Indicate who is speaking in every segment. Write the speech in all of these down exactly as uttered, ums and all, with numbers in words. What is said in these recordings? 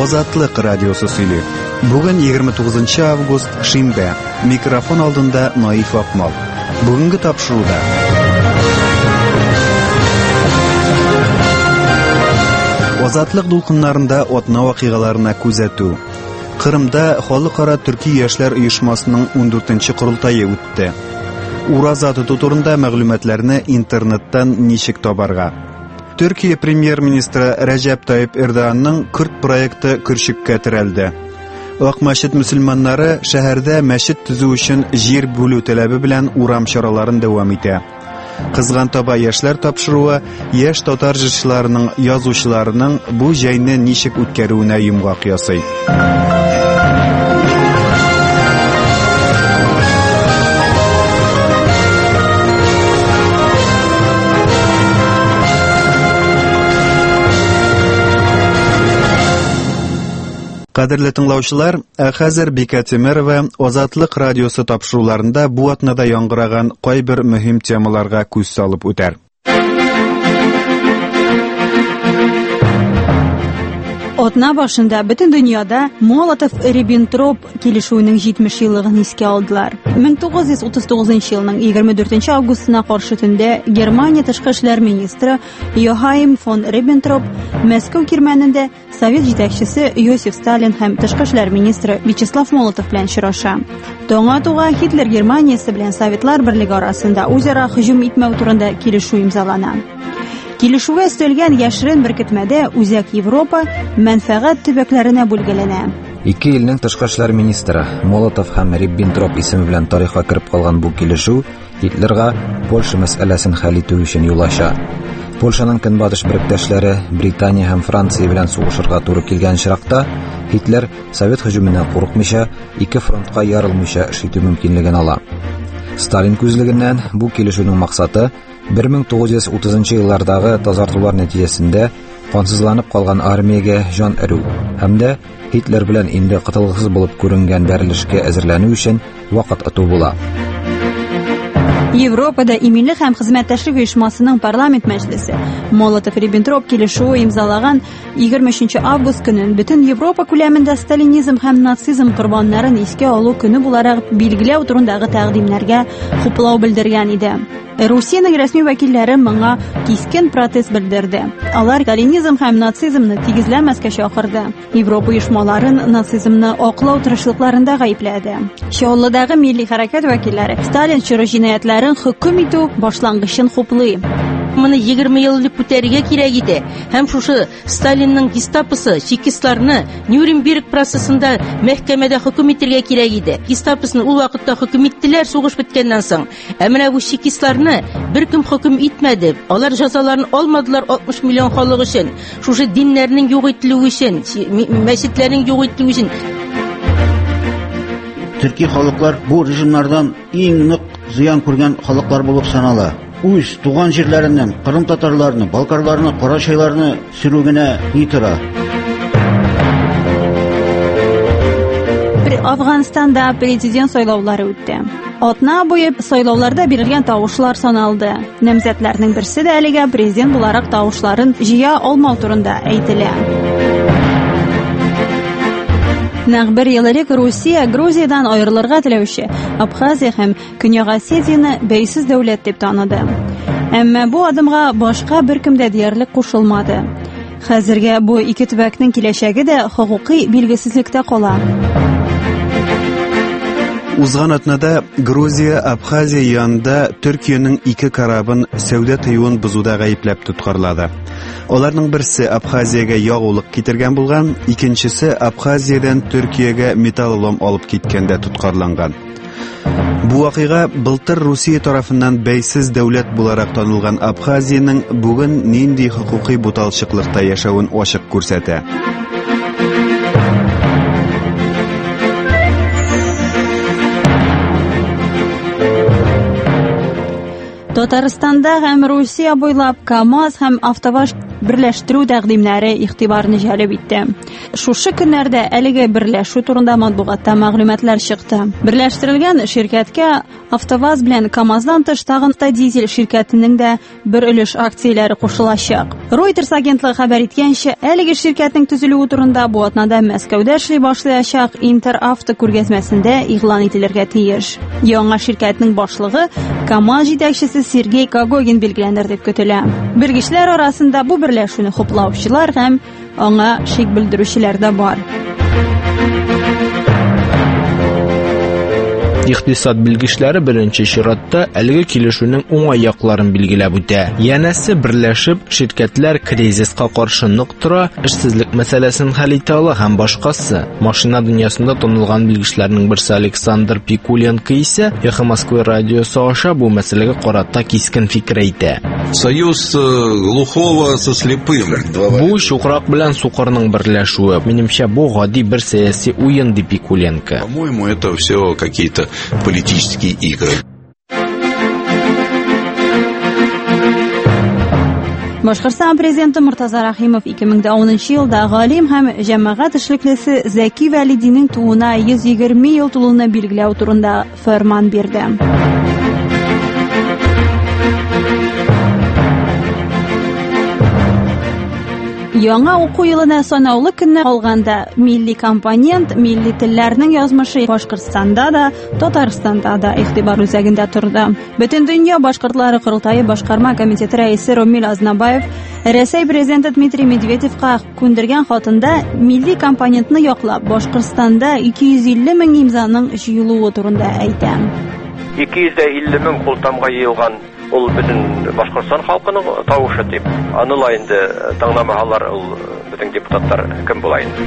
Speaker 1: Азатлык радиосы сөйли. Бүген егерме тугызынчы август шимбә. Микрофон алдында Наиф Акмал. Бүгенге тапшыруда Азатлык дулкыннарында атна вакыйгаларына күзәтү. Кырымда Халыкара Төрки яшьләр оешмасының ундүртенче курултайы үтте. Ураза тоту турында мәгълүматларны интернеттан ничек табарга? Төркия премьер-министры Рәҗәп Тайип Эрдоганның Күрд проекты көрчеккә терәлде. Ак мәчет мөселманнары шәһәрдә мәчет төзү өчен җир бүлү талабы белән урам чараларын дәвам итә. Кызган таба яшьләр тапшыруы яшь татар җырчыларының, язучыларының бу җәйне ничек үткәрүенә йомгак ясый. Кадерле тыңлаучылар, хәзер Бика Тимерова Азатлык радиосы тапшыруларында бу атнада яңгыраган кайбер мөһим темаларга күз салып үтәр.
Speaker 2: Атна башында бөтен дөньяда Молотов-Риббентроп килешүенең җитмеш еллыгын искә алдылар. мең тугыз йөз утыз тугызынчы елның егерме дүртенче августына каршы төндә Германия тышкы эшләр министры Йохайм фон Риббентроп Мәскәү кирмәнендә Совет җитәкчесе Йосиф Сталин һәм тышкы эшләр министры Вячеслав Молотов белән очраша. Таңга туга Гитлер Германиясе белән Советлар берлеге арасында үзара һөҗүм итмәү турында килешү имзалана. Килешүгә өстәлгән яшерен беркетмәдә үзәк Европа мәнфәгать төбәкләренә бүлгәләнә.
Speaker 3: Ике илнең тышкы эшләр министры Молотов һәм Риббентроп исеме белән тарихка кереп калган бу килешү Гитлерга Польша мәсьәләсен хәл итү өчен юл ача. Польшаның көнбатыш берлектәшләре Британия һәм Франция белән сугышырга туры килгән чиракта Гитлер Совет һөҗүменнән курыкмыйча, ике фронтка ярылмыйча эш итү мөмкинлеген ала. Сталин күзлегеннән бу килешүнең максаты мең тугыз йөз утызынчы еллардагы тазартулар нәтиҗәсендә кансызланып калган армиягә җан өрү һәм дә Гитлер белән инде кытылгысыз булып күренгән бәрелешкә әзерләнү өчен вакыт ату була.
Speaker 2: Европада иминлек һәм хезмәттәшлек оешмасының парламент мәҗлесе Молотов-Риббентроп килешүе имзалаган егерме өченче август көнен бөтен Европа күләмендә сталинизм һәм нацизм корбаннарын искә алу көне буларак билгеләү турындагы тәкъдимнәргә хуплау белдергән иде. Русиянең рәсми вәкилләре моңа кискен протест белдерде. Алар сталинизм һәм нацизмны тигезләмәскә чакырды. Европа оешмаларын нацизмны аклау тырышлыкларында гаепләде. Чаллыдагы милли хәрәкәт вәкилләре Сталин чоры җинаятьләрен хөкем итү башлангычын хуплый.
Speaker 4: Моны егерме еллык күтәрергә кирәк иде. Һәм шушы Сталинның гестапосы чекистларны Нюрнберг процессында мәхкәмәдә хөкем итәргә кирәк иде. Гестапосны ул вакытта хөкем иттеләр сугыш биткәннән соң. Ә менә бу чекистларны беркем хөкем итмәде. Алар җәзаларын алмадылар алтмыш миллион халык өчен. Шушы диннәрнең юк ителүе өчен, мәчетләрнең юк ителүе өчен.
Speaker 5: Төрки халыклар бу режимнардан иң нык зыян күргән халыклар булып санала. Үз туган җирләреннән Кырым татарларны, балкарларны, карачайларны сөрүгенә итара.
Speaker 2: Афганстанда президент сайлаулары үтте. Атна буе сайлауларда бирелгән тавышлар саналды. Намзәтләрнең берсе дә әлегә президент буларак тавышларын җыя алмау турында әйтелә. Нәкъ бер ел элек Русия Грузиядан аерылырга теләүче Абхазия һәм Көньяк Осетияны бәйсез дәүләт дип таныды. Әмма бу адымга башка беркем дә диярлек кушылмады. Хәзергә бу ике төбәкнең киләчәге дә хукукый билгесезлектә кала.
Speaker 1: Узган атнада Грузия Абхазия янында Төркиянең ике карабын сәүдә тыюын бузуда гаепләп тоткарлады. Аларның берсе Абхазиягә ягулык китергән булган, икенчесе Абхазиядан Төркиягә металлолом алып киткәндә тоткарланган. Бу вакыйга былтыр Русия тарафыннан бәйсез дәүләт буларак танылган Абхазиянең бүген нинди хукукый буталчыклыкта яшәвен ачык күрсәтә.
Speaker 2: Татарстанда һәм Русия буйлап КАМАЗ һәм АвтоВАЗ берләштерү тәкъдимнәре игътибарны җәлеп итте. Шушы көннәрдә әлеге берләшү турында матбугатта мәгълүматлар чыкты. Берләштерелгән ширкәткә АвтоВАЗ белән КамАЗдан тыш тагын да дизель ширкәтенең дә бер өлеш акцияләре кушылачак. Reuters агентлыгы хәбәр иткәнчә, әлеге ширкәтнең төзелүе турында бу атнада Мәскәүдә эшли башлаячак Интеравто күргәзмәсендә игълан ителергә тиеш. Яңа ширкәтнең башлыгы КамАЗ җитәкчесе Сергей Когогин билгеләнер дип көтелә. Белгечләр арасында бу берләшүне хуплаучылар һәм аңа шик белдерүчеләр дә бар.
Speaker 6: Икътисад белгечләре беренче чиратта әлеге килешүнең уңай якларын билгеләп үтә. Янәсе, берләшеп, ширкәтләр кризиска каршы нык тора, эшсезлек мәсьәләсен хәл итә ала һәм башкасы. Машина дөньясында танылган белгечләрнең берсе Александр Пикуленко исә Эхо Москвы радиосы аша бу мәсьәләгә карата кискен фикер әйтә.
Speaker 7: Союз глухого со слепым.
Speaker 6: Бу чукрак белән сукырның берләшүе. Минемчә, бу гади бер сәяси уен, ди Пикуленко.
Speaker 7: По-моему, это все какие-то политические игры.
Speaker 2: Башкортстан президенты Муртаза Рахимов ике мең унынчы елда галим һәм җәмәгать эшлеклесе Зәки Вәлидинең туына йөз егерме ел тулуына билгеләү турында фәрман бирде. Яңа уку елына санаулы көннәр калганда милли компонент, милли телләрнең язмышы Башкортстанда да, Татарстанда да игътибар үзәгендә торды. Бөтен дөнья башкортлары курултайы башкарма комитеты рәисе Ромил Азнабаев Рәсәй президенты Дмитрий Медведевка күндергән хатында милли компонентны яклап, Башкортстанда ике йөз илле мең имзаның җыелуы турында әйтә.
Speaker 8: ике йөз илле мең култамга җыелган ул бөтен Башкортстан халкының тавышы дип. Анылай инде таңламаһалар ул бөтен депутаттар кем була инде.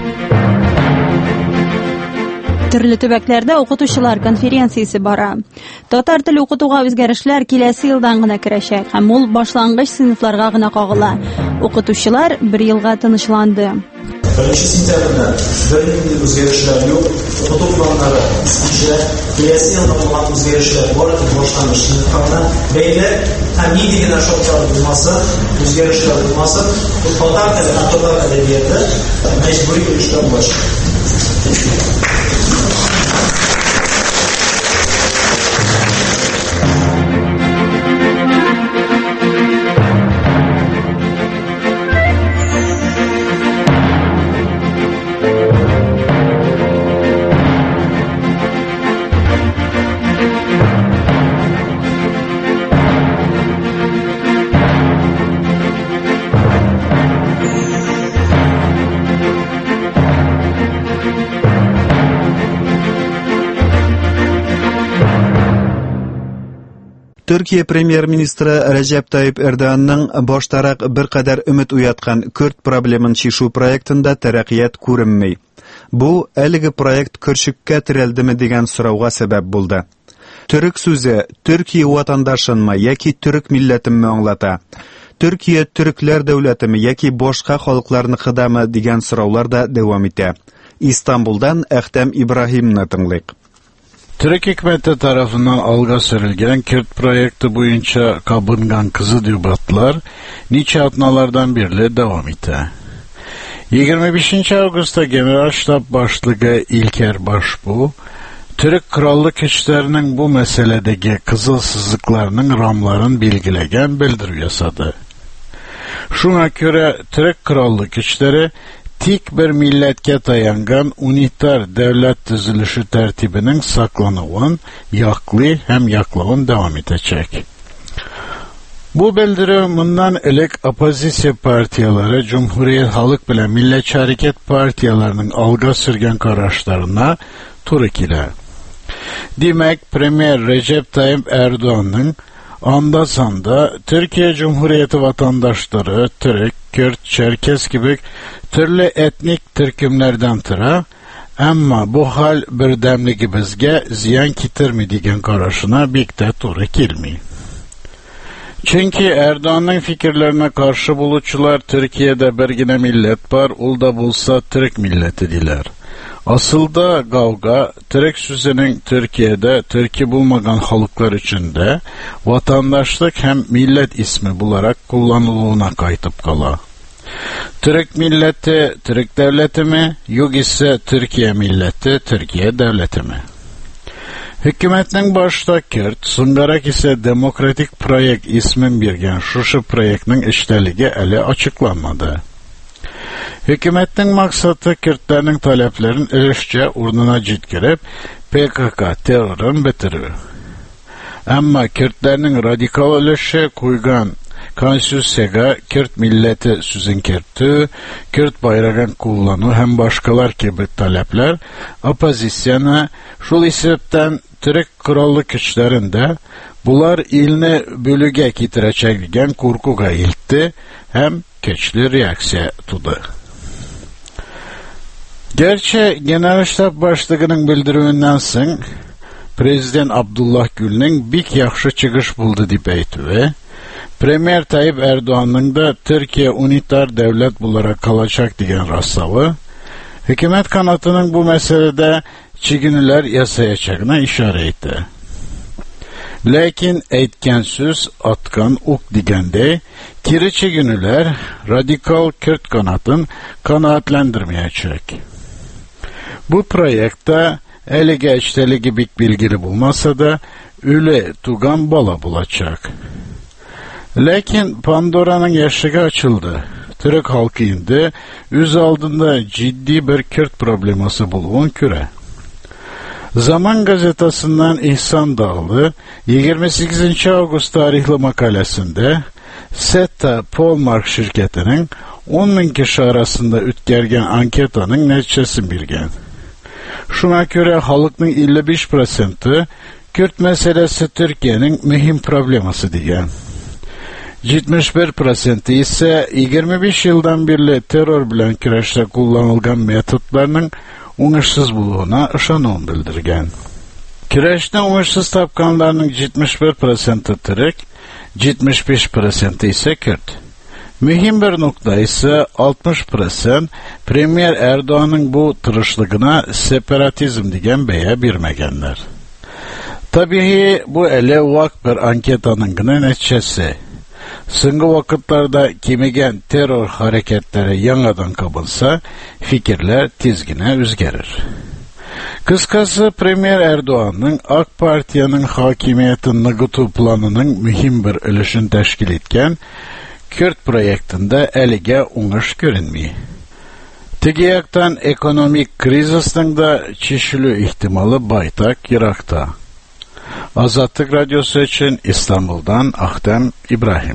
Speaker 2: Төрле төбәкләрдә укытучылар конференциясе бара. Татар теле укытуга үзгәрешләр киләсе елдан гына керәчәк һәм ул башлангыч сыйныфларга гына кагыла. Укытучылар бер елга тынычланды.
Speaker 9: Беренче сентябрьдә бернинди үзгәрешләр юк. Укыту планнары искечә, киләсе елда булган үзгәрешләр бар дип башлангыч сыйныфларда бәйле һәм нинди генә шартлар булмаса, үзгәрешләр булмаса, бу татар теле татар әдәбияты мәҗбүри эштән башланды.
Speaker 1: Төркия премьер-министры Рәҗәп Тайип Эрдоганның баштарак бер кадәр өмет уяткан Көрд проблемын чишү проектында тәрәккыят күренми. Бу әлеге проект көрчеккә терәлдеме дигән сорауга сәбәп булды. Төрек сүзе Төркия ватандашынмы яки төрек милләтенме аңлата? Төркия төрекләр дәүләтеме яки башка халыкларны кыдамы дигән сораулар да дәвам итә. Истанбулдан Әхтәм Ибраһимны тыңлыйк.
Speaker 10: Türk hükümeti tarafından alga sürülgen Kürt projekti boyunca kabıngan kızı debatlar nice atnalardan biriyle devam etti. yigirme beşinci Ağustos'ta General Ştab Başlığı İlker Başbuğ, Türk krallık güçlerinin bu meseledeki kızılsızlıklarının ramlarını bilgilegen bildiriyor yasadı. Şuna göre Türk krallık güçleri tik bir milletke tayangan unitar devlet düzülüşü tertibinin saklanıvan, yaklı hem yaklığın devam edecek. Bu bildirimden ilk opozisiya partiyaları Cumhuriyet Halk bilen Milliyetçi Hareket partiyalarının alga sürgen kararlarına turuk ile. Demek Premier Recep Tayyip Erdoğan'ın anda sanda Türkiye Cumhuriyeti vatandaşları Türk, Kürt, Çerkes gibi türlü etnik türkümlerden tıra, ama bu hal birdemligi bizge ziyan kitirmi degen kararına birlikte to'g'ri kelmaydi. Çünkü Erdoğan'ın fikirlerine karşı bulucular Türkiye'de birgine millet var, ul da bulsa Türk milleti diler. Asılda kavga, Türk sözünün Türkiye'de Türkiye bulmagan halklar içinde vatandaşlık hem millet ismi bularak kullanılığına kayıtıp kala. Türk milleti Türk devleti mi, yoksa Türkiye milleti Türkiye devleti mi? Hükümetning başta Kürt, sungarak ise Demokratik Proyekt ismin birgen şuşu proyektning işleligi eli açıklanmadı. Hükümetning maksadı Kürtlerning taleplerin ilişçe urnuna jitkirib, P K K terörün bitiriyor. Ama Kürtlerning radikal ilişçe kuygan Konstitusiyaga Kürt milleti süzün kertü, Kürt bayrağın kullanı hem başkalar gibi talepler opozisiyona şul sebepten Türk krallık güçlerinde bular ilni bölüge getirecekligen korkuga iltti hem keçli reaksiya tudu. Gerçi Genel Ştab başlığının bildiriminden soň Prezident Abdullah Gül'nin bik yaxşı çıkış buldu dip aytıbı. Premier Tayyip Erdoğan'ın da Türkiye unitar devlet bularak kalacak diyen rastlavı, hükümet kanatının bu meselede çiginiler yasayacağına işaret etti. Lakin etken söz atkan uk digende, kiri çiginiler radikal Kürt kanatın kanaatlendirmeyecek. Bu projekte eli geçteli gibi bilgili bulmasa da üle tugan bala bulacak. Lakin Pandora'nın yaşığı açıldı. Türk halkı indi, üz aldığında ciddi bir Kürt probleması bulun küre. Zaman gazetesinden İhsan Dağlı, yirmi sekizinci Ağustos tarihli makalesinde Setta Polmark şirketinin on bin kişi arasında ütgergen anketanın neticesini bilgen. Şuna göre halkın elli beş prosenti Kürt meselesi Türkiye'nin mühim probleması diyen. yetmiş bir prosenti ise yirmi beş yıldan beri terör bilen küreşte kullanılgan metotlarının uğuşsuz bulduğuna ışanığını bildirgen. Küreşte uğuşsuz tapkanlarının yetmiş bir prosenti Türk, yetmiş beş prosenti ise Kürt. Mühim bir nokta ise altmış prosent Premier Erdoğan'ın bu tırışlığına separatizm diyen beye birmegenler. Tabii bu ele vak bir anketanın gına neticesi. Sıngı vakıtlarda kimigen terör hareketleri yangadan kabılsa, fikirler tizgine üzgerir. Kıskası Premier Erdoğan'ın AK Parti'nin hakimiyetin nıgıtı planının mühim bir ölüşün teşkil etken, Kürt projektinde elige uğuş görünmüyor. Tigiyaktan ekonomik krizisinin da çişili ihtimali baytak Irak'ta. Azatlık Radyosu için İstanbul'dan Ahtem İbrahim.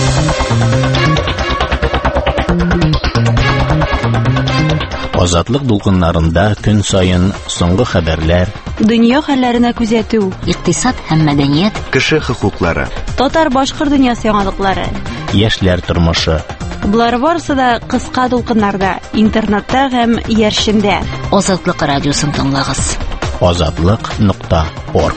Speaker 11: Azatlık dulkınlarında gün sayın soңгы haberler,
Speaker 2: dünya hallerine күзәтү,
Speaker 12: iktisat hem medeniyet,
Speaker 1: kişi hukukları,
Speaker 2: Татар башкорт дөньясы яңалыклары,
Speaker 11: яшьләр тормышы.
Speaker 2: Булар барысы да кыска дулкыннарда, интернетта һәм яршендә.
Speaker 12: Азатлык радиосын тыңлагыз.
Speaker 11: азатлык нокта орг.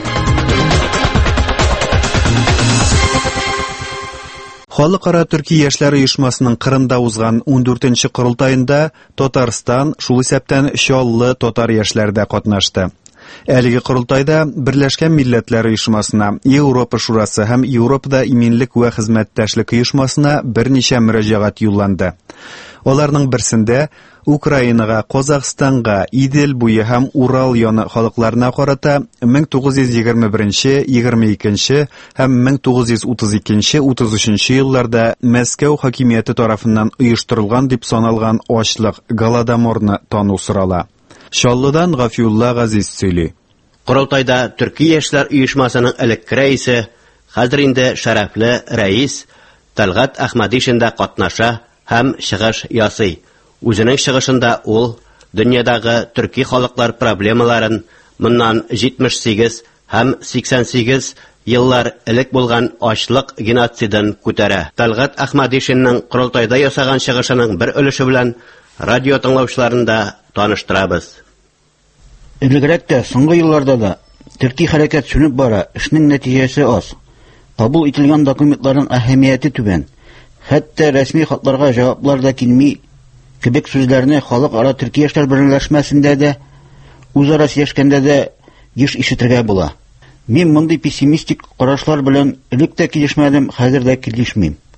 Speaker 1: Халыкара Төрки яшьләр оешмасының Кырымда узган он дүртенче курултайында Татарстан шул исәптән чаллы татар яшьләре дә катнашты. Әлеге курултайда Берләшкән Милләтләр оешмасына, Европа шурасы һәм Европада иминлек вә хезмәттәшлек оешмасына берничә мөрәҗәгать юлланды. Аларның берсендә Украинага, Казакъстанга, Идел буе һәм Урал яны халыкларына карата мең тугыз йөз егерме беренче - егерме икенче һәм мең тугыз йөз утыз икенче - утыз өченче елларда Мәскәү хакимияте тарафыннан оештырылган дип саналган ачлык Голодоморны тану сорала. Шаллыдан Гафиулла Газиз сөйли.
Speaker 13: Курултайда Төрки яшьләр оешмасының элекке рәисе, хәзер инде шәрәфле рәис Талгат Әхмәдишин да катнаша һәм чыгыш ясый. Үзенең чыгышында ул дөньядагы төрки халыклар проблемаларын моннан җитмеш сигез һәм сиксән сигез еллар элек булган ачлык геноцидын күтәрә. Талгат Әхмәдишинның Курултайда ясаган чыгышының бер өлеше белән радио тыңлаучыларында таныштырабыз.
Speaker 5: Элегрәк тә соңгы елларда да төрки хәрәкәт сүнеп бара, эшнең нәтиҗәсе аз. Кабул ителгән документларның әһәмияте түбән. Хәтта рәсми хатларга җаваплар да килми. Кебек сүзләрне халыкара төрки яшьләр берләшмәсендә дә, үзара сөйләшкәндә дә еш ишетергә була. Мин мондый пессимистик карашлар белән элек тә килешмәдем, хәзер дә килешмим.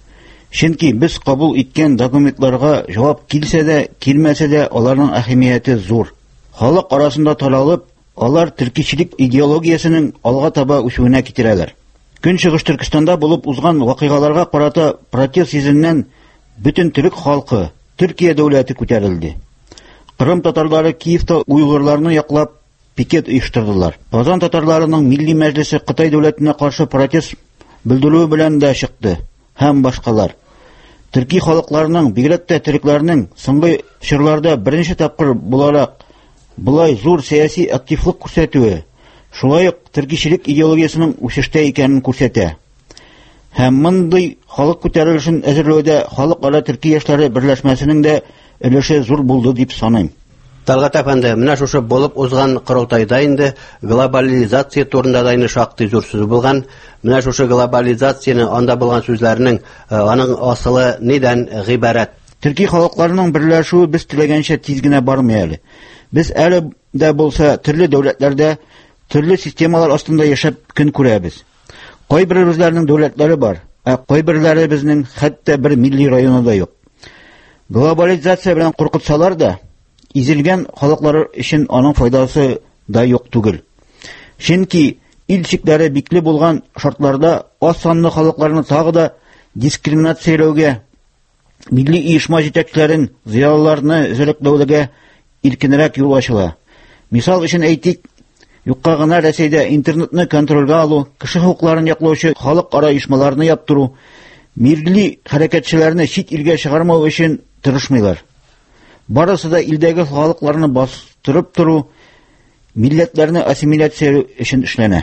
Speaker 5: Чөнки без кабул иткән документларга җавап килсә дә, килмәсә дә, аларның әһәмияте зур. Халык арасында таралып, алар төркичелек идеологиясенең алга таба үсүенә китерәләр. Көнчыгыш Төркстанда булып узган вакыйгаларга карата протест йөзеннән бөтен төрек халкы, Төркия дәүләте күтәрелде. Кырым татарлары Киевта уйгырларны яклап пикет оештырдылар. Казан татарларының милли мәҗлесе Кытай дәүләтенә каршы протест белдерү белән дә чыкты һәм башкалар. Төрки халыкларының, бигрәк тә төрекләрнең соңгы чорларда беренче тапкыр буларак булай зур сәяси активлык күрсәтүе, шулай ук төркичелек идеологиясының үсештә икәнен күрсәтә. Һәм мондый халык күтәрелешен әзерләүдә халыкара төрки яшьләре берләшмәсенең дә өлеше зур булды дип саныйм.
Speaker 13: Талгат әфәнде, менә шушы булып узган корылтайда инде глобализация турында да инде шактый зур сүз булган. Менә шушы глобализацияны, анда булган сүзләрнең аның асылы нидән гыйбарәт?
Speaker 5: Төрки халыкларының берләшүе без теләгәнчә тиз генә бармый әле. Без әле дә булса төрле дәүләтләрдә, төрле системалар астында яшәп көн күрәбез. Кайберебезнең дәүләтләре бар, ә кайберләре безнең хәтта бер милли районы да юк. Глобализация белән куркытсалар да, изелгән халыклар өчен аның файдасы да юк түгел. Чөнки ил чикләре бикле булган шартларда аз санлы халыкларны тагы да дискриминацияләүгә, милли оешма җитәкчеләрен, зыялыларны зөрәкләүгә иркенрәк юл ачыла. Мисал өчен әйтик, юкка гына Рәсәйдә интернетны контрольгә алу, кеше хукукларын яклаучы халыкара оешмаларны яптыру, милли хәрәкәтчеләрне чит илгә чыгармау өчен тырышмыйлар. Барысы да илдәге халыкларны бастырып туру, милләтләрне ассимиляцияләү өчен эшләнә.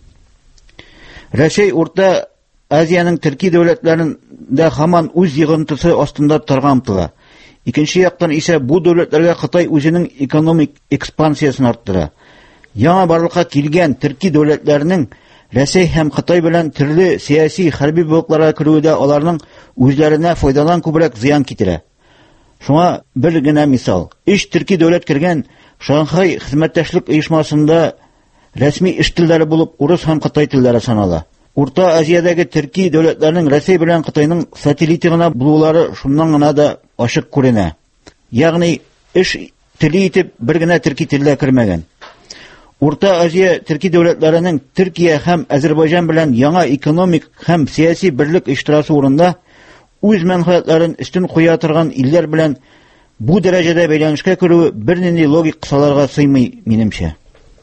Speaker 5: Рәсәй Урта Азияның төрки дәүләтләрендә һаман үз йогынтысы астында торган тыла. Икенче яктан исә бу дәүләтләргә Кытай үзенең экономик экспансиясын арттыра. Яңа барлыкка килгән төрки дәүләтләренең Рәсәй һәм Кытай белән төрле сияси хәрби блокларга керүдә аларның үзләренә файдадан күбрәк зыян китерә. Шуңа бер генә мисал. Өч төрки дәүләт кергән Шанхай хезмәттәшлек оешмасында рәсми эш телләре булып урыс һәм Кытай телләре санала. Урта Азиядәге төрки дәүләтләрнең Рәсәй белән Кытайның сателлиты гына булулары шуннан гына да ачык күренә. Ягъни эш теле итеп бер генә төрки телләр кергән. Урта Азия төрки дәүләтләренең Төркия һәм Азәрбайҗан белән яңа экономик һәм сияси берлек оештырасы урында үз мәнфәгатьләрен өстен куя торган илләр белән бу дәрәҗәдә бәйләнешкә керүе бернинди логик кысаларга сыймый минемчә.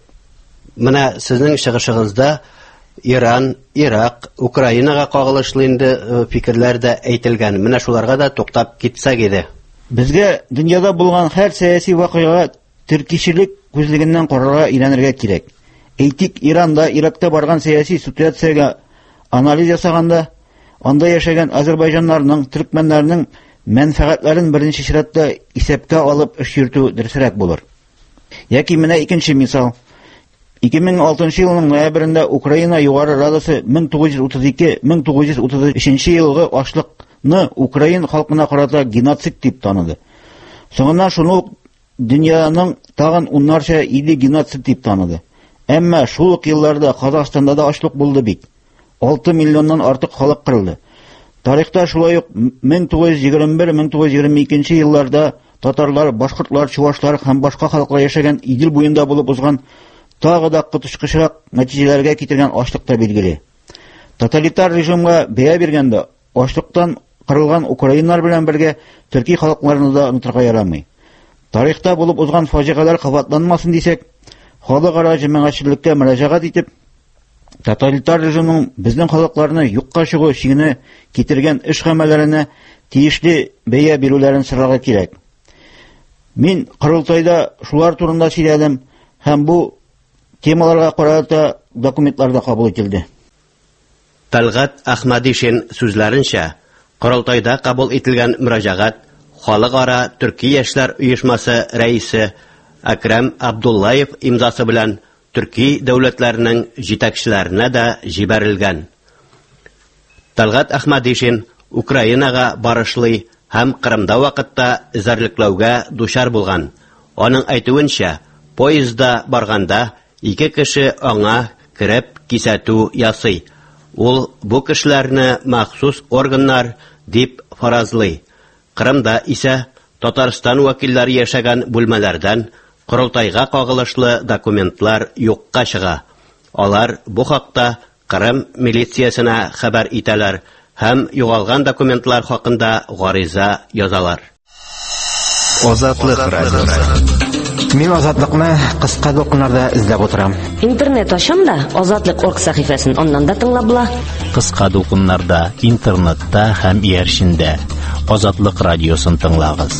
Speaker 13: Менә сезнең чыгышыгызда Иран, Ирак, Украинага кагылышлы инде фикерләр дә әйтелгән. Менә шуларга да туктап китсәк иде.
Speaker 5: Безгә дөньяда булган һәр сәяси вакыйга төркичелек күзлегеннән карарга өйрәнергә кирәк. Әйтик, Иранда, Иракта барган сәяси ситуациягә анализ ясаганда, анда яшәгән азәрбайҗаннарның, төркмәннәрнең мәнфәгатьләрен беренче чиратта исәпкә алып эш йөртү дөресрәк булыр. Яки менә икенче мисал. ике мең алтынчы елның ноябрендә Украина Югары Радасы мең тугыз йөз утыз ике - мең тугыз йөз утыз өченче елгы ачлыкны Украин халкына карата геноцид дип таныды. Соңыннан шуны ук дөньяның тагын уннарча иле геноцид дип таныды. Әмма шул ук елларда Казакстанда да ачлык булды бит. алты миллионнан артык халык кырылды. Тарихта шулай ук мең тугыз йөз егерме бер - мең тугыз йөз егерме икенче елларда татарлар, башкортлар, чуашлар һәм башка халыклар яшәгән Идел буенда булып узган тагы да кытышкычрак нәтиҗәләргә китергән ачлык та билгеле. Тоталитар режимга бәя биргәндә ачлыктан кырылган украиннар белән бергә төрки халыкларны да онытырга ярамый. Тарихта булып узган фаҗигалар кабатланмасын дисәк, халыкара җәмәгатьчелеккә мөрәҗәгать итеп, тоталитар режимның безнең халыкларны юкка чыгу чигенә китергән эш гамәлләренә тиешле бәя бирүләрен сорарга кирәк. Мин кырылтайда шулар турында сөйләдем һәм бу темаларга карата документларда кабул ителде.
Speaker 13: Талгат Ахмадишин сүзләренчә, корылтайда кабул ителгән мөрәҗәгать Халыкара Төрки яшьләр оешмасы рәисе Акрам Абдуллаев имзасы белән Төрки дәүләтләренең җитәкчеләренә дә җибәрелгән. Талгат Ахмадишин Украинага барышлый һәм Кырымда вакытта эзәрлекләүгә дучар булган. Аның әйтүенчә, поездда барганда ике кеше аңа кереп кисәтү ясый. Ул бу кешеләрне махсус органнар дип фаразлый. Кырымда исә Татарстан вәкилләре яшәгән бүлмәләрдән Корылтайга кагылышлы документлар юкка чыга. Алар бу хакта Кырым милициясенә хәбәр итәләр һәм югалган документлар хакында гариза язалар.
Speaker 1: Азатлык радиосы.
Speaker 14: Мин азатлыкны кыска докумнарда эзләп утырам.
Speaker 15: Интернет ачам да Азатлык орг сәхифәсен аннан да тыңлап була.
Speaker 11: Кыска докумнарда, интернетта һәм ияршиндә Азатлык радиосын тыңлагыз.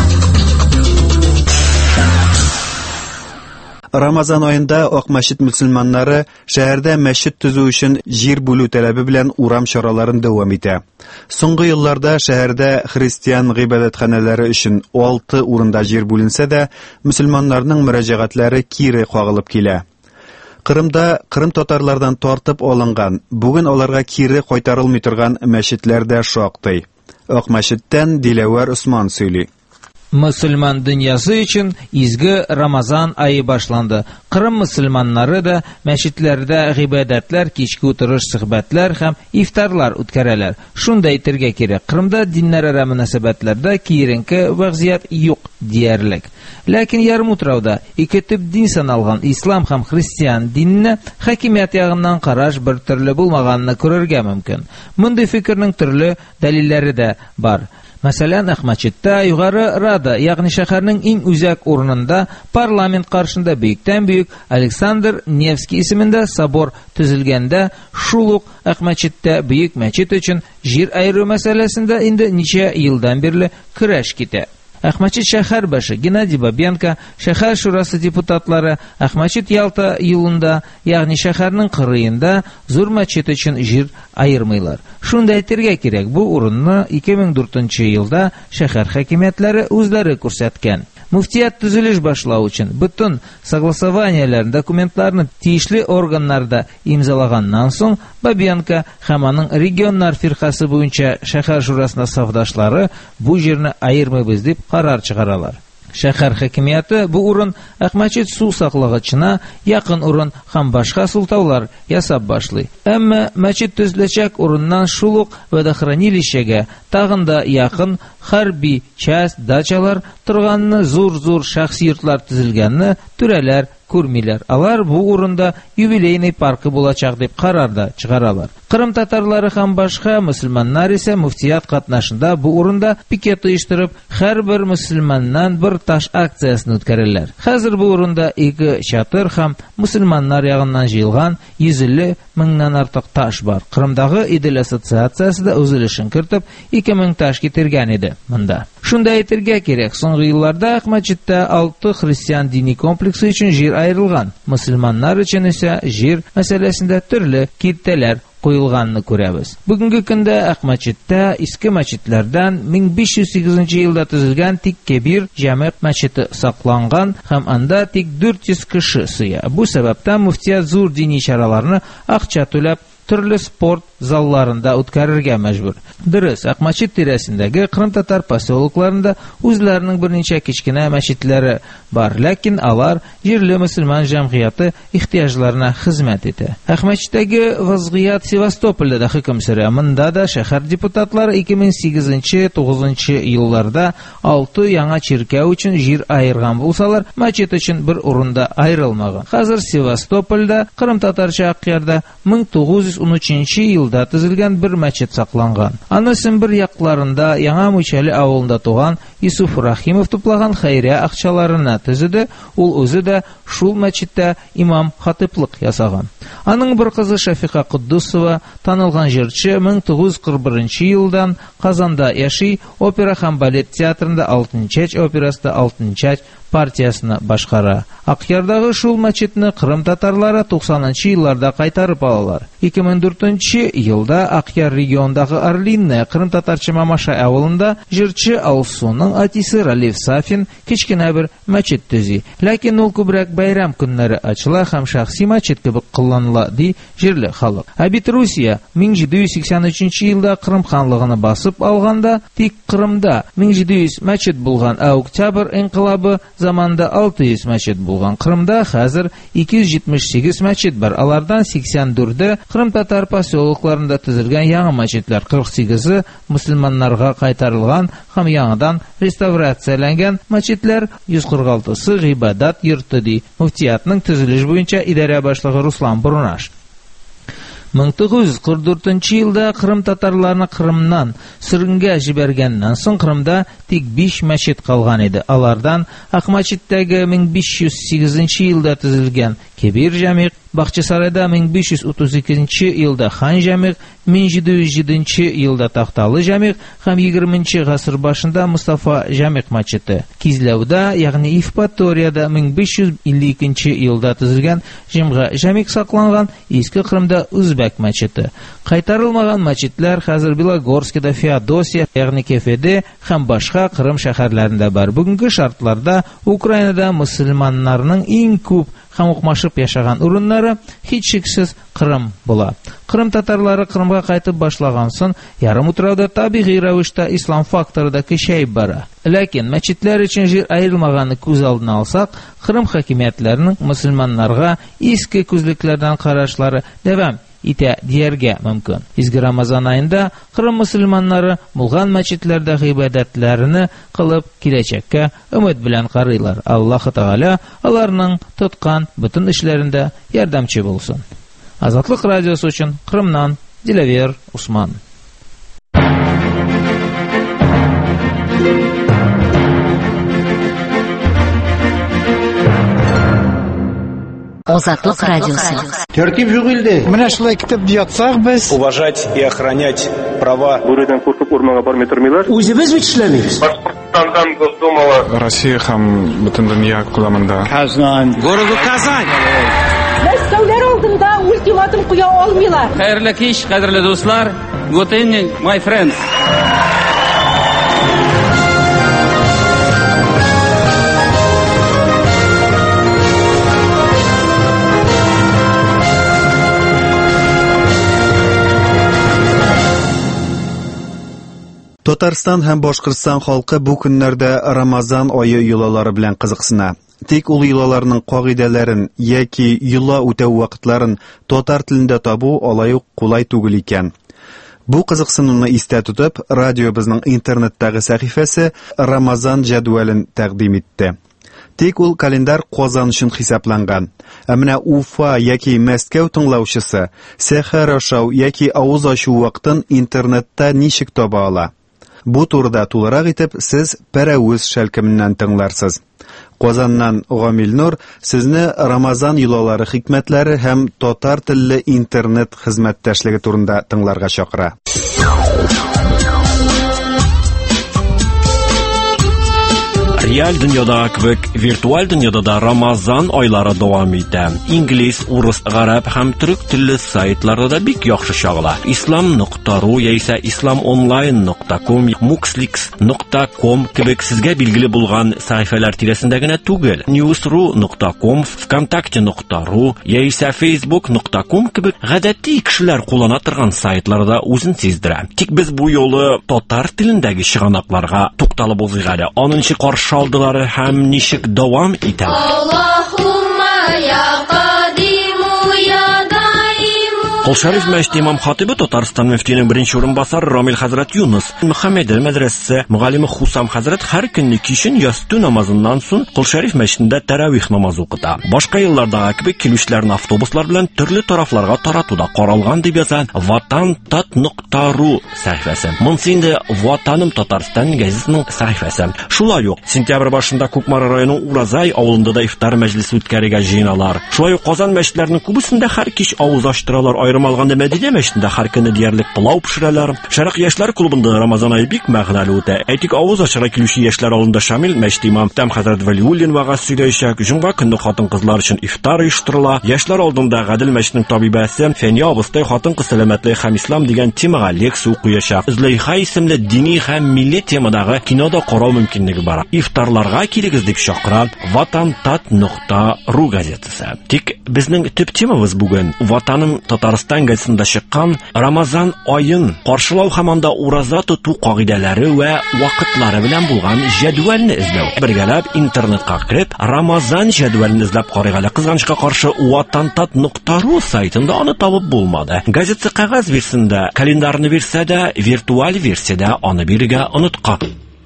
Speaker 1: Рамазан айында Ак мәчет мөселманнары шәһәрдә мәчет төзү өчен җир бүлү таләбе белән урам чараларын дәвам итә. Соңгы елларда шәһәрдә христиан гыйбадәтханәләре өчен алты урында җир бүленсә дә, мөселманнарның мөрәҗәгатьләре кире кагылып килә. Кырымда Кырым татарлардан тартып алынган, бүген аларга кире кайтарылмый торган мәчетләр дә шактый. Ак мәчеттән Диләвәр Усман сөйли.
Speaker 16: Мөселман дөньясы өчен изге Рамазан айы башланды. Кырым мөселманнары да мәчетләрдә гыйбадәтләр, кичке утырыш, сөхбәтләр һәм ифтарлар үткәрәләр. Шунда әйтергә кирәк, Кырымда диннәр-ара мөнәсәбәтләрдә киеренке вазгыять юк диярлек. Ләкин Ярмутрауда ике төп дин саналган ислам һәм христиан динне хакимият ягыннан караш бер төрле булмаганны күрергә мөмкин. Мондый фикернең төрле дәлилләре дә бар. Мәсәлән, Ак мәчеттә югары Рада, ягъни шәһәрнең иң үзәк урынында парламент каршында бөектән-бөек Александр Невский исемендә собор төзелгәндә, шул ук Ак мәчеттә бөек мәчет өчен җир айыру мәсьәләсендә инде ничә елдан бирле көрәш китә. Ак мәчет шәһәр башы Геннадий Бабенко, шәһәр шурасы депутатлары Ак мәчет Ялта юлында, ягъни шәһәрнең кырыенда зур мәчет өчен җир айырмыйлар. Шунда әйтергә кирәк, бу урынны ике мең дүртенче елда шәһәр хакимиятләре үзләре күрсәткән. Муфтият төзелеш башлау өчен бүтән согласованияләрен, документларны тиешле органнарда имзалаганнан соң Бабенко һәм аның регионнар фиркасы буенча шәһәр шурасына сафдашлары бу җирне айырмыйбыз дип карар чыгаралар. Шәһәр хакимияте бу урын Ак мәчет су саклагычына якын урын һәм башка сылтаулар ясап башлый. Әмма мәчет төзеләчәк урыннан шул ук водохранилищеге тагын да якын хәрби часть дачалар торганны, зур-зур шәхси йортлар төзелгәнне түрәләр күрмиләр. Алар бу урында юбилейный паркы булачак дип карарда чыгаралар. Кырым татарлары һәм башка мөселманнар исә муфтият катнашында бу урында пикет оештырып, һәрбер мөселманнан бер таш акциясын үткәрәләр. Хәзер бу урында ике чатыр һәм мөселманнар ягыннан җыелган йөз илле меңнән артык таш бар. Кырымдагы Идел ассоциациясе дә үзелешен кертеп ике мең таш китергән иде монда. Шунда әйтергә кирәк, соңгы елларда Ак мәчеттә алты христиан дини комплексы өчен җир айырылган. Мөселманнар өчен исә җир мәсьәләсендә төрле киртәләр куелганны күрәбез. Бүгенге көндә Ак мәчеттә иске мәчетләрдән мең биш йөз сигезенче елда төзелгән тик Кебир җәмәгать мәчете сакланган һәм анда тик дүрт йөз кеше сыя. Бу сәбәптән муфтият зур дини чараларны акча түләп төрле спорт залларында үткәрергә мәҗбүр. Дөрес, Ак мәчет тирәсендәге Кырым татар поселокларында үзләренең берничә кичкенә мәчетләре бар, ләкин алар җирле мөселман җәмгыяте ихтияҗларына хезмәт итә. Ак мәчеттәге вазгыять Севастопольдә да хөкем сөрә. Монда да шәһәр депутатлары ике мең сигезенче - тугызынчы елларда алты яңа чиркәү өчен җир айырган булсалар, мәчет өчен бер урында айрылмаган. Хәзер Севастопольдә Кырым татарча Акъярда мең тугыз йөз ун өченче елда төзелгән бер мәчет сакланган. Аны Сембер якларында Яңа Мучали авылында туган Исуф Рахимов туплаган хәйрия акчаларына төзеде. Ул үзе дә шул мәчеттә имам хатиплык ясаган. Аның бер кызы Шафика Куддусова, танылган җырчы, мең тугыз йөз кырык беренче елдан Казанда яши, опера һәм балет театрында алтынчы операсында алтынчы партиясына башкара. Акъярдагы шул мәчетне Кырым татарлары туксанынчы елларда кайтарып алалар. ике мең дүртенче елда Акъяр регионындагы Орлинне Кырым татарча Мамаша авылында җырчы Алсуның атисе Ралиф Сафин кичкенә бер мәчет төзи. Ләкин ул күбрәк бәйрәм көннәре ачыла һәм шәхси мәчет кебек кулланыла ди җирле халык. Ә бит Русия мең җиде йөз сиксән өченче елда Кырым ханлыгын басып алганда тик Кырымда мең җиде йөз мәчет булган, ә Октябрь инкыйлабы заманда алты йөз мәчет булган. Кырымда хәзер ике йөз җитмеш сигез мәчет бар. Алардан сиксән дүрте Кырым татар поселокларында төзелгән яңа мәчетләр, кырык сигезе мөселманнарга кайтарылган һәм яңадан реставрацияләнгән мәчетләр, йөз кырык алтысы гыйбадат йорты ди. Муфтиятның төзелеш буенча идарә башлыгы Руслан Бурунаш. мең тугыз йөз кырык дүртенче елда Кырым татарларны Кырымнан сөргенгә җибәргәннән соң Кырымда тик биш мәчет калган иде. Алардан Ак мәчеттәге мең биш йөз сигезенче елда төзелгән Кебир җәмигъ, Бакчасарайда мең биш йөз утыз икенче елда Хан җәмигъ, мең җиде йөз җиденче елда Такталы җәмигъ һәм егерменче гасыр башында Мустафа җәмигъ мәчете. Кизләүдә, ягъни Евпаториядә мең биш йөз илле икенче елда төзелгән Җомга җәмигъ сакланган Иске Кырымда Үзбәк мәчете. Кайтарылмаган мәчетләр хәзер Белогорскида, Феодосия, ягъни Кефеде һәм башка Кырым шәһәрләрендә бар. Бүгенге шартларда Украинада мөселманнарның иң күп һәм укмашып яшаган урыннары һичшиксез Кырым була. Кырым татарлары Кырымга кайтып башлагансын, ярым утрауда табигый рәвештә ислам факторы да көчәйеп бара. Ләкин мәчетләр өчен җир аерылмаганы күз алдына алсак, Кырым хакимиятләренең мөселманнарга иске күзлекләрдән карашлары дәвам итә дияргә мөмкин. Изге Рамазан айында Кырым мөселманнары булган мәчетләрдә гыйбадәтләрне кылып киләчәккә өмет белән карыйлар. Аллаһ Тәгалә аларның тоткан бөтен эшләрендә ярдәмче булсын. Азатлык радиосы өчен Кырымнан Диләвер Усман.
Speaker 12: Азатлык радиосы.
Speaker 5: Тәртип юк инде.
Speaker 17: Менә шулай китеп ятсак без.
Speaker 18: Уважать и охранять права.
Speaker 19: Бүредән куркып урманга бармый тормыйлар.
Speaker 17: Үзебез бит эшләмибез.
Speaker 19: Башкортстандан Госдумала.
Speaker 18: Россия һәм бөтен дөнья күләмендә.
Speaker 17: Казан.
Speaker 18: Городу Казань.
Speaker 20: Мәскәүләр алдында ультиматум куя алмыйлар.
Speaker 21: Хәерле кич, кадерле дуслар. Good evening, my friends.
Speaker 1: Татарстан һәм Башкортстан халкы бу көннәрдә Рамазан ае йолалары белән кызыксына. Тик ул йолаларның кагыйдәләрен яки йола үтәү вакытларын татар телендә табу алай ук кулай түгел икән. Бу кызыксынуны истә тотып, радио безнең интернеттагы сәхифәсе Рамазан җадвалын тәкъдим итте. Тик ул календар Казан өчен хисапланган. Ә менә Уфа яки Мәскәү тыңлаучысы сәхәр ашау яки авыз ачу вакытын интернетта ничек таба ала? Бу турыда тулырак итеп сез Пәрәвез шәлкеменнән тыңларсыз. Казаннан Гамил Нур сезне Рамазан йолалары хикмәтләре һәм татар телле интернет хезмәттәшлеге турында тыңларга чакыра.
Speaker 22: Реаль дөньяда кебек, виртуаль дөньяда да Рамазан айлары дәвам итә. Инглиз, урыс, гарәп һәм төрек телле сайтларда да бик яхшы чагыла. ислам нокта ру яисә ислам онлайн нокта ком, муксликс нокта ком кебек сезгә билгеле булган сәхифәләр тирәсендә генә түгел. ньюсру нокта ком, вконтакте нокта ру яисә фейсбук нокта ком кебек гадәти кешеләр куллана торган сайтларда үзен сиздерә. Тик без бу юлы татар телендәге чыганакларга тукталып узыйк әле. Анынчы каршы алдылары һәм ничек дәвам итә.
Speaker 23: Аллаһумма я кадиму я даиму.
Speaker 22: Кол-Шариф мәчете имам хатибы Татарстан мөфтиенең беренче урынбасары Рамил хәзрәт Юнус, Мөхәммәд мәдрәсәсе мөгаллиме Хусам хәзрәт һәр көнне кичен ястү намазыннан соң Кол-Шариф мәчетендә тәравих намазы укыта. Башка еллардагы кебек килүчеләрне автобуслар белән төрле тарафларга таратуда каралган дип яза ватан тат нокта ру сәхифәсе. Монсы инде Ватаным Татарстан гәзитенең сәхифәсе. Шулай ук сентябрь башында Кукмара районының Уразай авылында да ифтар мәҗлесе үткәрергә җыеналар. Шулай ук Казан мәчетләренең күбесендә һәр кич авыз ачтыралар. Аерым алганда Мәдинә мәчетендә һәр көнне диярлек пылау пешерәләр. Шәрык яшьләр клубында Рамазан ае бик мәгънәле үтә. Әйтик, авыз ачарга килүче яшьләр алында Шамил мәчете имам Тәм хәзрәт Вәлиуллин вагаз сөйләячәк. Җомга көнне хатын-кызлар өчен ифтар оештырыла. Яшьләр алдында Гадел мәчетенең табибәсе Фәния абыстай хатын-кыз сәламәтлеге һәм ислам дигән темага лекция укыячак. Зөләйха исемле дини һәм милли темадагы кинода карау мөмкинлеге бар. Ифтарларга килегез дип чакыра ватан тат нокта ру газетасы. Тик безнең төп темабыз бүген Ватаным Татарстан Татарстан газетасында чыккан Рамазан айын каршылау һәм анда ураза тоту кагыйдәләре ва вакытлары белән булган җадвалны эзләү. Бергәләп интернетка кирип, Рамазан җадвалын эзләп карыйга, кызганычка каршы ватантат нокта ру сайтында аны табып булмады. Газета кагаз версиясендә календарны бирсә дә, виртуаль версиядә аны бирергә оныткан.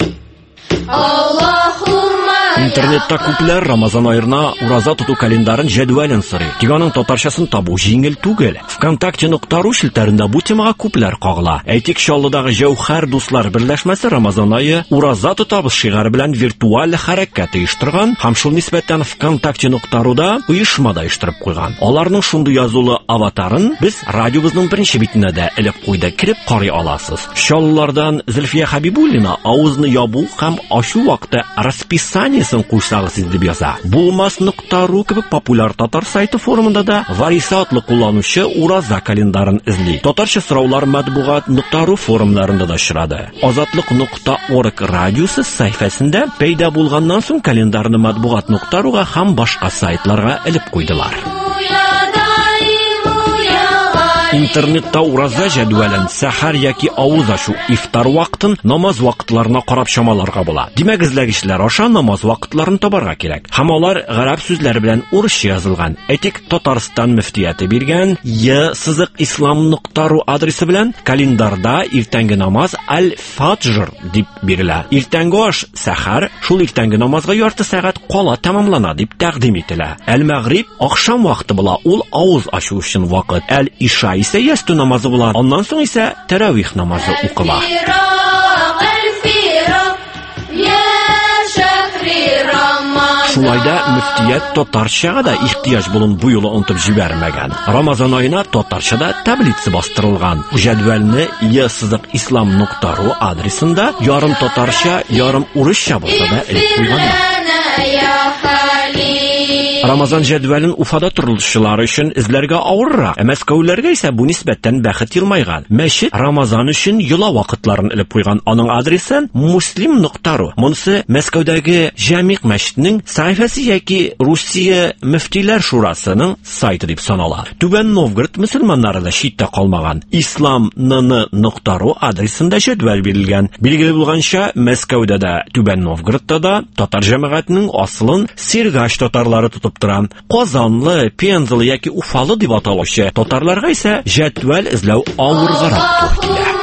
Speaker 22: Интернетта күпләр Рамазан аена ураза тоту календарын җадвалын сорый. Тик аның татарчасын табу җиңел түгел. вконтакте нокта ру шелтәрендә бу темага күпләр кагыла. Әйтик, Чаллыдагы Җәүһәр дуслар берләшмәсе Рамазан ае ураза тотабыз шигары белән виртуаль хәрәкәт оештырган һәм шул нисбәттән вконтакте нокта руда оешмада оештырып куйган. Аларның шундый язулы аватарын без радиобызның беренче битенә дә элеп куйды, кирип карый аласыз. Чаллылардан Зөлфия Хәбибуллина авызны ябу һәм ачу вакыты расписаниесын куйсагыз дип яза. Булмас нокта ру кебек популяр татар сайты форумында да Вариса атлы кулланучы ураза календарын эзли. Татарча сораулар матбугат нокта ру форумнарында да очрады. Азатлык нокта орг радиосы сәхифәсендә пәйда булганнан соң календарны матбугат нокта руга һәм башка сайтларга элеп куйдылар. Интернетта ураза җадвалын сәхәр яки авыз ачу, ифтар вакытын, намаз вакытларына карап чамаларга була. Димәк, эзләгечләр аша намаз вакытларын табарга кирәк. Һәм алар гарәп сүзләре белән урысча язылган. Әйтик, Татарстан мөфтияте биргән я сызык ислам нокта ру адресы белән календарда иртәнге намаз аль-фаджр дип бирелә. Иртәнге аш сәхәр, шул иртәнге намазга ярты сәгать кала тәмамлана дип тәкъдим ителә. Әл-мәгриб ахшам вакыты була, ул авыз ачу өчен вакыт. Әл-иша исә ястү намазы була. Аннан соң исә тәравих намазы укыла. Шулайда мөфтият татарчага да ихтияҗ булын бу юлы онытып җибәрмәгән. Рамазан аена татарчада таблица бастырылган. Җадвалны я сызык ислам нокта ру адресында ярым татарча, ярым урысча булса да элеп куйганнар. Рамазан җадвалын Уфада торылышчылары өчен эзләргә авыррак, ә Мәскәүләргә исә бу нисбәттән бәхет елмайган. Мәчет Рамазан өчен йола вакытларын элеп куйган. Аның адресын муслим нокта ру. Монысы Мәскәүдәге Җамигъ мәчетенең сәхифәсе яки Русия мөфтиләр шурасының сайты дип санала. Түбән Новгород мөселманнары да читтә калмаган. ислам н н нокта ру адресында җадвал бирелгән. Билгеле булганча, Мәскәүдә дә, Түбән Новгородта да татар җәмәгатенең асылын Сергач татарлары тотып тора. Казанлы, Пензалы яки Уфалы дип аталучы татарларга исә җадвал эзләү авыргарак туры килә.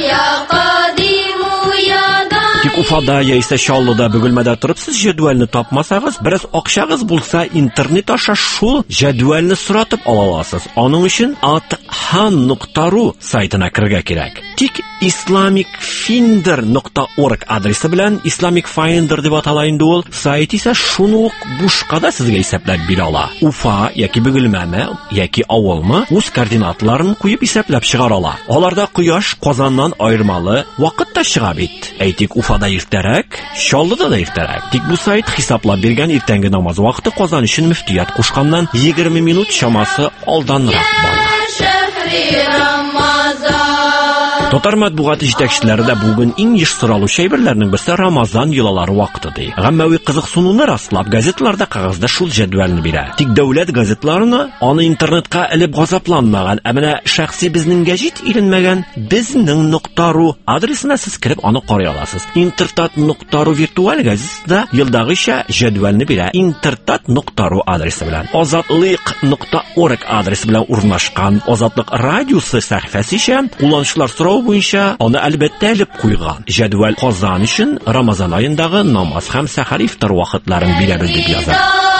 Speaker 22: Тик Уфада яисә Чаллыда бөгелмәдә торып сез җадвалны тапмасагыз, бераз акчагыз булса, интернет аша шул җадвалны соратып ала аласыз. Аның өчен атхан нокта ру сайтына кирергә кирәк. Тик исламик финдер нокта орг адресы белән Islamic Finder дип атала инде ул. Сайт исә шуны ук бушка да сезгә исәпләп бирә ала. Уфа яки Бөгелмәме яки авылмы үз координатларын куеп исәпләп чыгара ала. Аларда кояш Казаннан аермалы вакытта чыга бит. Әйтик, Уфада иртәрәк, Чаллыда да иртәрәк. Тик бу сайт хисаплап биргән иртәнге намаз вакыты Казан өчен мөфтият кушканнан егерме минут чамасы алданрак бара. Татар матбугаты җитәкчеләре дә бүген иң еш соралучы әйберләрнең берсе Рамазан йолалары вакыты ди. Гаммәви кызыксынуны раслап, газеталарда кагазда шул җадвалны бирә. Тик дәүләт газеталарына аны интернетка элеп газапланмаган, ә менә шәхси безнең гәҗит иренмәгән безнең нокта ру адресына сез кирип аны карый аласыз. Интертат нокта ру виртуаль газетада елдагыча җадвалны бирә. Интертат нокта ру адресы белән. Азатлык нокта орг адресы белән урнашкан Азатлык радиосы сәхифәсе исә кулланучылар сорау буенча аны әлбәттә элеп куйган. Җадвал Казан өчен Рамазан аендагы намаз һәм сәхәр ифтар вакытларын бирәбез дип яза.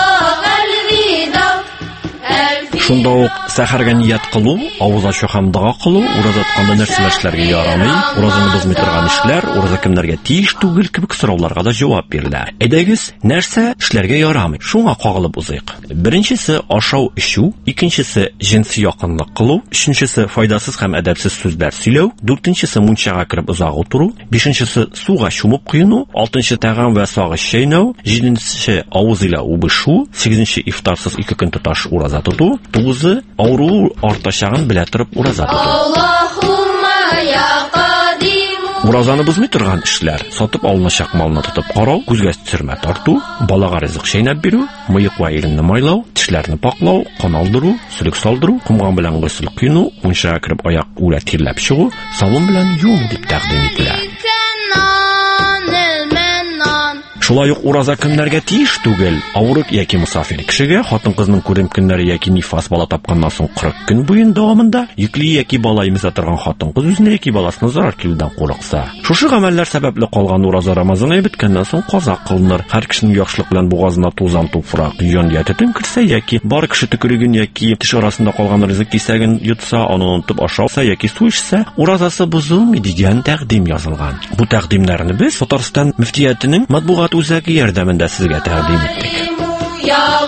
Speaker 22: Шунда ук сәхәргә ният кылу, авыз ачу һәм дога кылу, ураза тотканда нәрсәләр эшләргә ярамый, уразаны бозмый торган эшләр, ураза кемнәргә тиеш түгел кебек сорауларга да җавап бирелә. Әйдәгез, нәрсә эшләргә ярамый? Шуңа кагылып узыйк. Беренчесе ашау эчү, икенчесе җинси якынлык кылу, өченчесе файдасыз һәм әдәпсез сүзләр сөйләү, дүртенчесе мунчага кирип озак утыру, бишенчесе суга чумып куйну, алтынчы тәгам вә сагыз чәйнәү, җиденчесе авыз илә убышу, сигезенче ифтарсыз ике көн тоташ ураза тоту, тугызы ауру артачагын белә торып ураза тоту. Уразаны бозмый торган эшләр, сатып алыначак малны тотып карау, күзгә төшермә тарту, балага ризык шәйнәп бирү, мыек ва иренне майлау, тешләрне паклау, кан алдыру, сүлек салдыру, кумган белән гысыл кыйну, унчага кирип аяк үлә тирләп чыгу, сабын белән юу дип тәкъдим ителә. Шулай ук ураза кемнәргә тиеш түгел? Авырык яки мусафир кешегә, хатын-кызның күрем көннәре яки нифас бала тапканнан соң кырык көн буен дәвамында йөкле яки бала имза торган хатын-кыз үзенә яки баласына зарар килүдән курыкса. Шушы гамәлләр сәбәпле калган ураза Рамазан ае биткәннән соң каза кылыныр. Һәр кешенең яхшылык белән бугазына тузан туфрак, йон ятетен кирсә яки бар кеше төкереген яки теш арасында калган ризык кисәген йотса, аны онытып ашауса яки су эчсә, уразасы бозылмый дигән тәкъдим язылган. Бу тәкъдимнәрне без Татарстан мөфтиятының матбугат үзәге ярдәмендә сезгә тәкъдим иттек.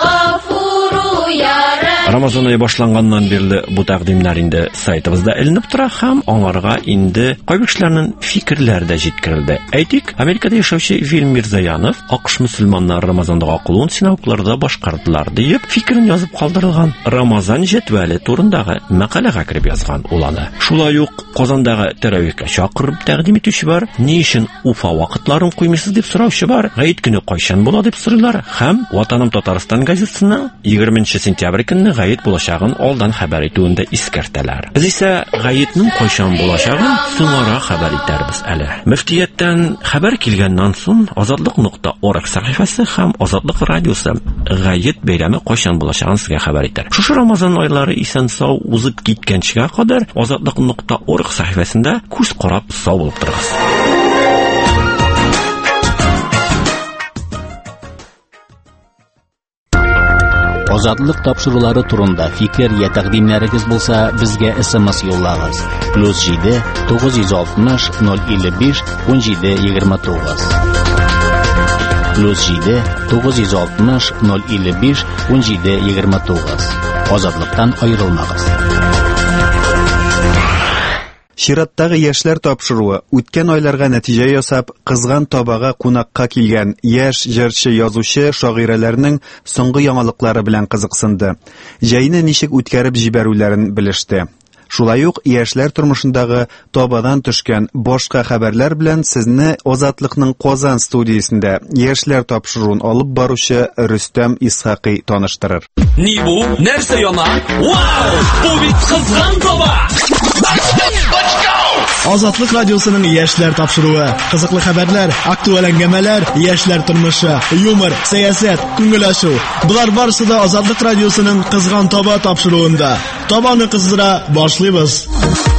Speaker 22: Рамазан ае башланганнан бирле бу тәкъдимнәр инде сайтыбызда эленеп тора һәм аңарга инде кайбер кешеләрнең фикерләре дә җиткерелде. Әйтик, Америкада яшәүче Вильм Мирзаянов акыш мөселманнары Рамазанда акылын синакларда башкардылар дип фикерен язып калдырылган Рамазан җәдвәле турындагы мәкаләгә кирип язган ул аны. Шулай ук Казандагы тәравихкә чакырып тәкъдим итүче бар, ни өчен Уфа вакытларын куймыйсыз дип сораучы бар, гаит көне кайчан була дип сорыйлар һәм Ватаным Татарстан газетасының егерменче сентябрь көнне гаит булачагын алдан хәбәр итүендә искәртәләр. Без исә гаитның кайчан булачагын соңара хәбәр итәрбез әле. Мөфтияттән хәбәр килгәннән соң азатлык нокта орг сәхифәсе һәм Азатлык радиосы гаит бәйрәме кайчан булачагын сезгә хәбәр итәр. Шушы Рамазан айлары исән-сау узып киткәнчегә кадәр Азатлык нокта орг сәхифәсендә күз карап сау булып торыгыз.
Speaker 11: Азатлык тапшырулары турында фикер я тәкъдимнәрегез булса, безгә эс-эм-эс юллагыз. плюс җиде тугыз йөз алтмыш ноль илле биш унҗиде егерме тугыз. плюс җиде тугыз йөз алтмыш ноль илле биш унҗиде егерме тугыз. Азатлыктан аерылмагыз.
Speaker 1: Чираттагы яшьләр тапшыруы үткән айларга нәтиҗә ясап, кызган табага кунакка килгән яшь җырчы, язучы, шагыйрәләрнең соңгы яңалыклары белән кызыксынды. Җәйне ничек үткәреп җибәрүләрен белеште. Шулай ук яшьләр тормышындагы табадан төшкән башка хәбәрләр белән сезне Азатлыкның Казан студиясендә яшьләр тапшыруын алып баручы Рөстәм Исхакый таныштырыр.
Speaker 3: Ни бу? Нәрсә яна? Вау! Бу бит кызган таба!
Speaker 4: Азатлык радиосының яшьләр тапшыруы, кызыклы хәбәрләр, актуаль әңгәмәләр, яшьләр тормышы, юмор, сәясәт, күңел ачу. Булар барысы да Азатлык радиосының кызган таба тапшыруында. Табаны кыздыра башлыйбыз.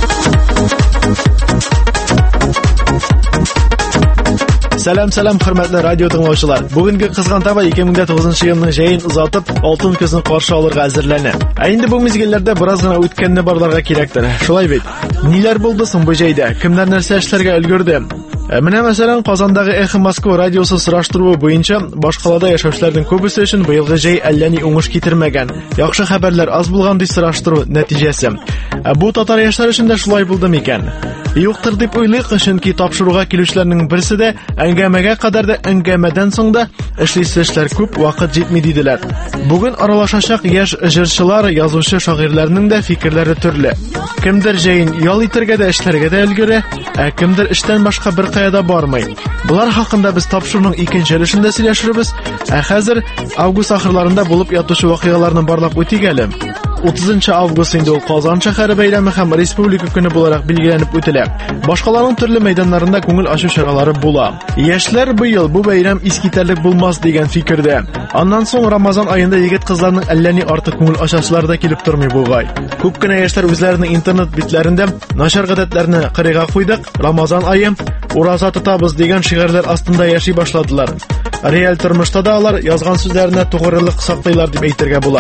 Speaker 4: Сәлам, сәлам, хөрмәтле радио тыңлаучылар. Бүгенге кызган таба ике мең тугызынчы елның җәен узатып, алтын көзен каршы алырга әзерләнә. Ә инде бу мизгелләрдә бераз гына үткәнне барларга кирәктер. Шулай бит. Ниләр булды соң бу җәйдә? Кемнәр нәрсә эшләргә өлгерде? Менә мәсәлән, Казандагы Эхо Москва радиосы сораштыруы буенча, башкалада яшәүчеләрнең күбесе өчен быелгы җәй әллә ни уңыш китермәгән. Яхшы хәбәрләр аз булган ди сораштыру нәтиҗәсе. Ә бу татар яшьләр өчен дә шулай булды микән? Юктыр дип уйлыйк, чөнки тапшыруга килүчеләрнең берсе дә әңгәмәгә кадәр дә әңгәмәдән соң да эшлисе эшләр күп, вакыт җитми диделәр. Бүген аралашачак яшь җырчылар, язучы, шагыйрьләрнең дә фикерләре төрле. Кемдер җәен ял итәргә дә, эшләргә дә өлгерә, ә кемдер эштән башка бер кая да бармый. Булар хакында без тапшыруның икенче өлешендә сөйләшербез. Ә хәзер август ахырларында булып ятучы вакыйгаларны барлап үтик әле. утызынчы август инде ул Казан шәһәре бәйрәме һәм республика көне буларак билгеләнеп үтелә. Башкаларның төрле мәйданнарында күңел ачу чаралары була. Яшьләр быел бу бәйрәм искитәрлек булмас дигән фикердә. Аннан соң Рамазан аенда егет-кызларның әллә ни артык күңел ачачлары да килеп тормый бугай. Күп кенә яшьләр үзләренең интернет битләрендә начар гадәтләрне кырыйга куйдык, Рамазан ае, ураза тотабыз дигән шигырьләр астында яши башладылар. Реаль тормышта да алар язган сүзләренә тугрылык саклыйлар дип әйтергә була.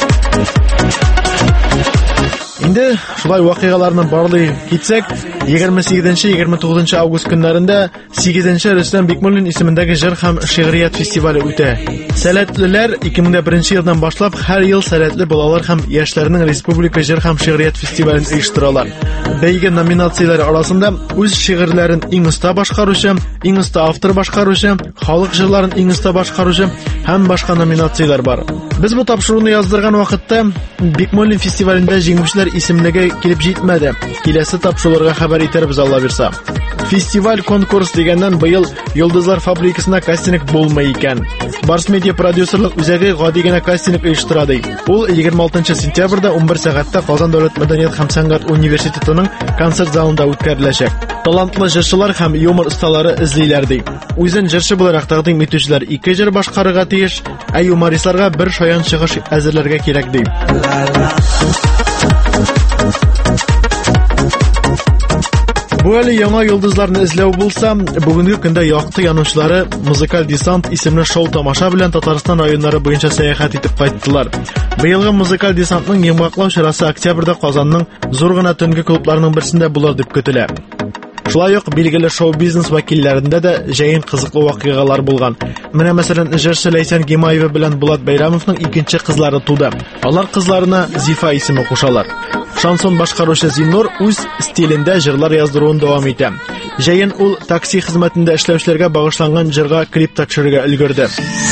Speaker 4: Инде шулай вакыйгаларны барлый китсәк, егерме сигезенче - егерме тугызынчы август көннәрендә сигезенче Рөстәм Бикмуллин исемендәге җыр һәм шигърият фестивале үтә. Сәләтлеләр ике мең беренче елдан башлап һәр ел сәләтле балалар һәм яшьләрнең республика җыр һәм шигърият фестивален оештыралар. Бәйге номинацияләре арасында үз шигырьләрен иң оста башкаручы, иң оста автор башкаручы, халык җырларын иң оста башкаручы һәм башка номинацияләр бар. Без бу тапшыруны яздырган вакытта Бикмуллин фестивалендә җиңүчеләр исемлеге килеп җитмәде. Киләсе тапшыруларга хәбәр итәрбез, Алла бирса. Фестиваль конкурс дигәннән быел Йолдызлар фабрикасына кастинг булмый икән. Барс медиа продюсерлык үзәге гади генә кастинг оештыра ди. Ул егерме алтынчы сентябрьдә унбер сәгатьтә Казан дәүләт мәдәният һәм сәнгать университетының концерт залында үткәреләчәк. Талантлы җырчылар һәм юмор осталары эзлиләр ди. Үзен җырчы буларак тәкъдим итүчеләр ике җыр башкарырга тиеш, ә юмористларга бер шаян чыгыш әзерләргә кирәк ди. Бу әле яңа йолдызларны эзләү булса, бүгенге көндә якты янучылары Музыкаль десант исемле шоу-тамаша белән Татарстан районнары буенча сәяхәт итеп кайттылар. Быелгы Музыкаль десантның йомгаклау чарасы октябрьдә Казанның зур гына төнге клубларының берсендә булыр дип көтелә. Шулай ук билгеле шоу-бизнес вәкилләрендә дә җәен кызыклы вакыйгалар булган. Менә мәсәлән, җырчы Ләйсән Гимаева белән Булат Бәйрәмовның икенче кызлары туды. Алар кызларына Зифа исеме кушалар. Шансон башкаручы Зиннур үз стилендә җырлар яздыруын дәвам итә. Җәен ул такси хезмәтендә эшләүчеләргә багышланган җырга клип төшерергә өлгерде.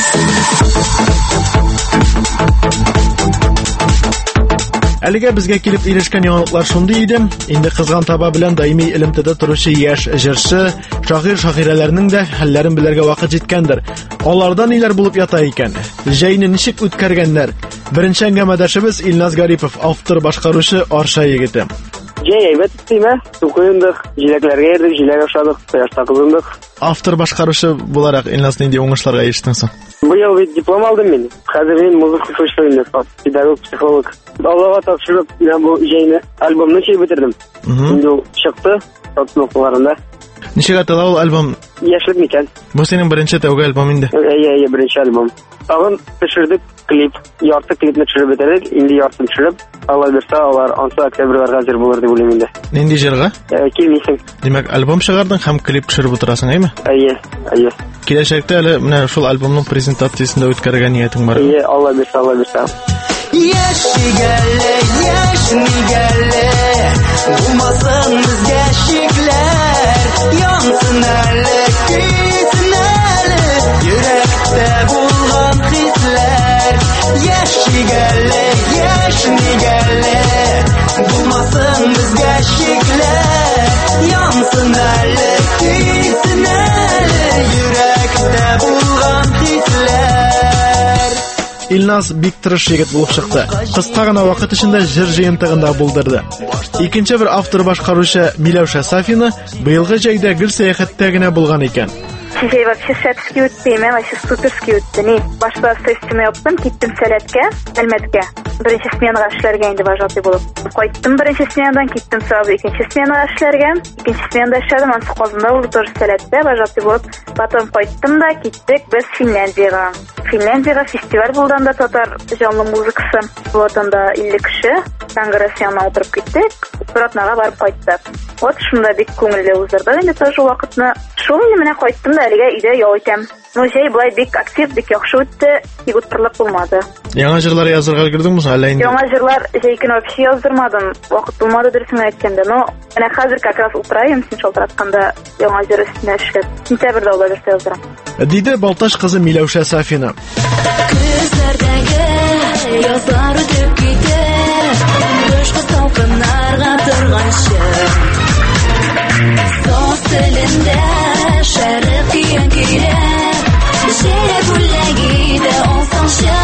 Speaker 4: Әлегә безгә килеп ирешкән яңалыклар шундый иде. Инде кызган таба белән даими элемтәдә торучы яшь җырчы, шагыйрь шагыйрәләрнең дә хәлләрен белергә вакыт җиткәндер. Аларда ниләр булып ята икән? Җәйне ничек үткәргәннәр? Беренче әңгәмәдәшебез Илназ Гарипов, автор башкаручы Арша егете.
Speaker 6: Җәй әйбәт итәме? Сукуендык, җиләкләргә йөрдек, җиләк ашадык, кояшта кызындык.
Speaker 4: Автор башкаручы буларак Илназ нинди уңышларга ирештең соң?
Speaker 6: Быел бит диплом алдым мин. Хәзер мин музыка училищесында педагог, психолог. Аллага тапшырып, мен бу җәйне альбомны чыгып бетердем. Инде ул чыкты, тапшыруларында.
Speaker 4: Ничек атала ул альбом?
Speaker 6: Яшьлек микән.
Speaker 4: Бу синең беренче тәүге альбом инде.
Speaker 6: Әйе, әйе, беренче альбом. Тагын төшердек клип, ярты клипны төшереп бетердек, инде яртын төшереп, Алла бирсә, алар ансы октябрьгә хәзер булыр дип уйлыйм инде.
Speaker 4: Нинди җырга?
Speaker 6: Килмисең.
Speaker 4: Димәк, альбом чыгардың һәм клип төшереп утырасың, әйме?
Speaker 6: Әйе, әйе.
Speaker 4: Киләчәктә әле менә шул альбомның презентациясендә үткәрергә ниятең бар.
Speaker 6: Әйе, Алла бирсә, Алла бирсә.
Speaker 7: Яшигәле, яшнигәле, булмасын безгә шикләр, янсын әле, көйсен әле, йөрәктә булган хисләр. Яшигәле, яшнигәле, булмасын безгә шикләр, янсын әле, көйсен әле, йөрәктә булган хисләр. Илназ бик тырыш егет булып чыкты. Кыска гына вакыт эчендә җыр җыентыгында булдырды. Икенче бер автор башкаручы Миләүшә Сафина быелгы җәйдә гел сәяхәттә генә булган икән.
Speaker 8: Җәй вообще шәпски үтте, мен вообще суперски үтте. Ни, башта сессияне яптым, киттем сәләткә, Әлмәткә. Беренче сменага эшләргә инде вожатый булып. Кайттым беренче сменадан, киттем сразу икенче сменага эшләргә. Икенче сменада эшләдем, ансы Казанда булды, тоже сәләттә вожатый булып. Потом кайттым да, киттек без Финляндиягә. Финляндиягә фестиваль булды анда татар җанлы музыкасы. Вот анда илле кеше, Конгрессиянда утырып киттек, Братнага барып кайттык. Вот шунда бик күңелле узырды инде тоже вакытны. Шул инде менә кайттым да, әлегә өйдә ял итәм. Ну, җәй булай бик актив, бик яхшы үтте, бик утырлык булмады.
Speaker 4: Яңа җырлар язырга өлгердеңме соң әллә инде?
Speaker 8: Яңа җырлар җәй көне вообще яздырмадым. Вакыт булмады дөресен әйткәндә. Но, менә хәзер как раз утырайым, син шалтыратканда яңа җыр өстенә эшләп. Сентябрьдә ул дөрес яздырам.
Speaker 4: Диде Балташ кызы Миләүшә Сафина.
Speaker 7: Күзләрдәге язлар үтеп китә, башка салкыннарга торганчы. Сос телендә шәрык киен килә, җирә бүләге дә ансанча.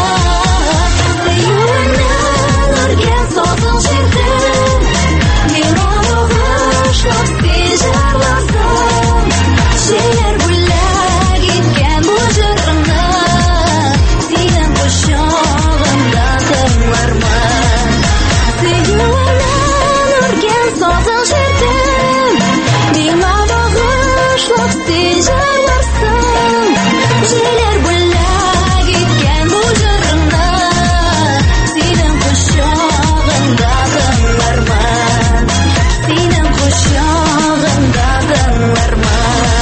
Speaker 7: Юлына нургә сатыл җирдән, миңа багышлап сижарласың. Җир бүләге иткән бу җырыңны, синең кочагыңда тыңлармы? Юлына нургә сатыл җирдән, миңа багышлап сижарласың. Җир бүләге иткән бу җырыңны, синең кочагыңда тыңлармы? Синең кочагыңда тыңлармы?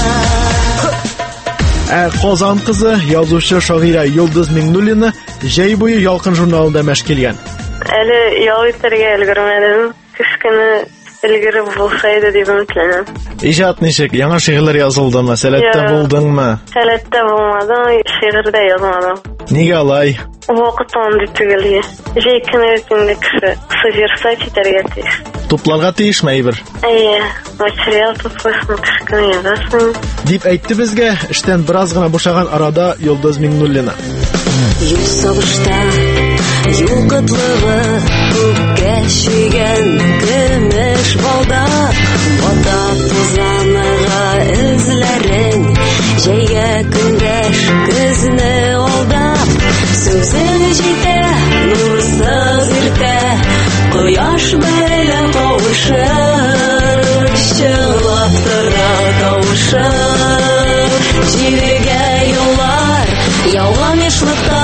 Speaker 4: Ә Казан кызы, язучы шагыйрә Йолдыз Миңнуллина җәй буе Ялкын журналында мәш килгән.
Speaker 24: Әле ял итәргә өлгермәдем. Кышкыны өлгереп булса иде дип өметләнәм.
Speaker 4: Иҗат ничек? Яңа шигырьләр язылдымы? Сәләттә булдыңмы?
Speaker 24: Сәләттә булмадым, шигырьдә язмадым.
Speaker 4: Нигә алай?
Speaker 24: Вакыт андый түгел. Җәй көне өстендә кеше кыса җырса китәргә тиеш.
Speaker 4: Тупларга тиешме әйбер?
Speaker 24: Әйе, материал туплайсың, кешкене язасың.
Speaker 4: Дип әйтте безгә эштән бераз гына бушаган арада Йолдыз Миңнуллина.
Speaker 7: Юл сагышта, юл кытлыгы, күккә чөйгән көмеш балдак, бата тузаныга эзләрең, җәйгә көндәш көзне алдап, сүзең җитә, нурсыз иртә, кояш белән кавышыр, чыгып тора тавышыр, җиргә юллар, яуган яшьлыкта,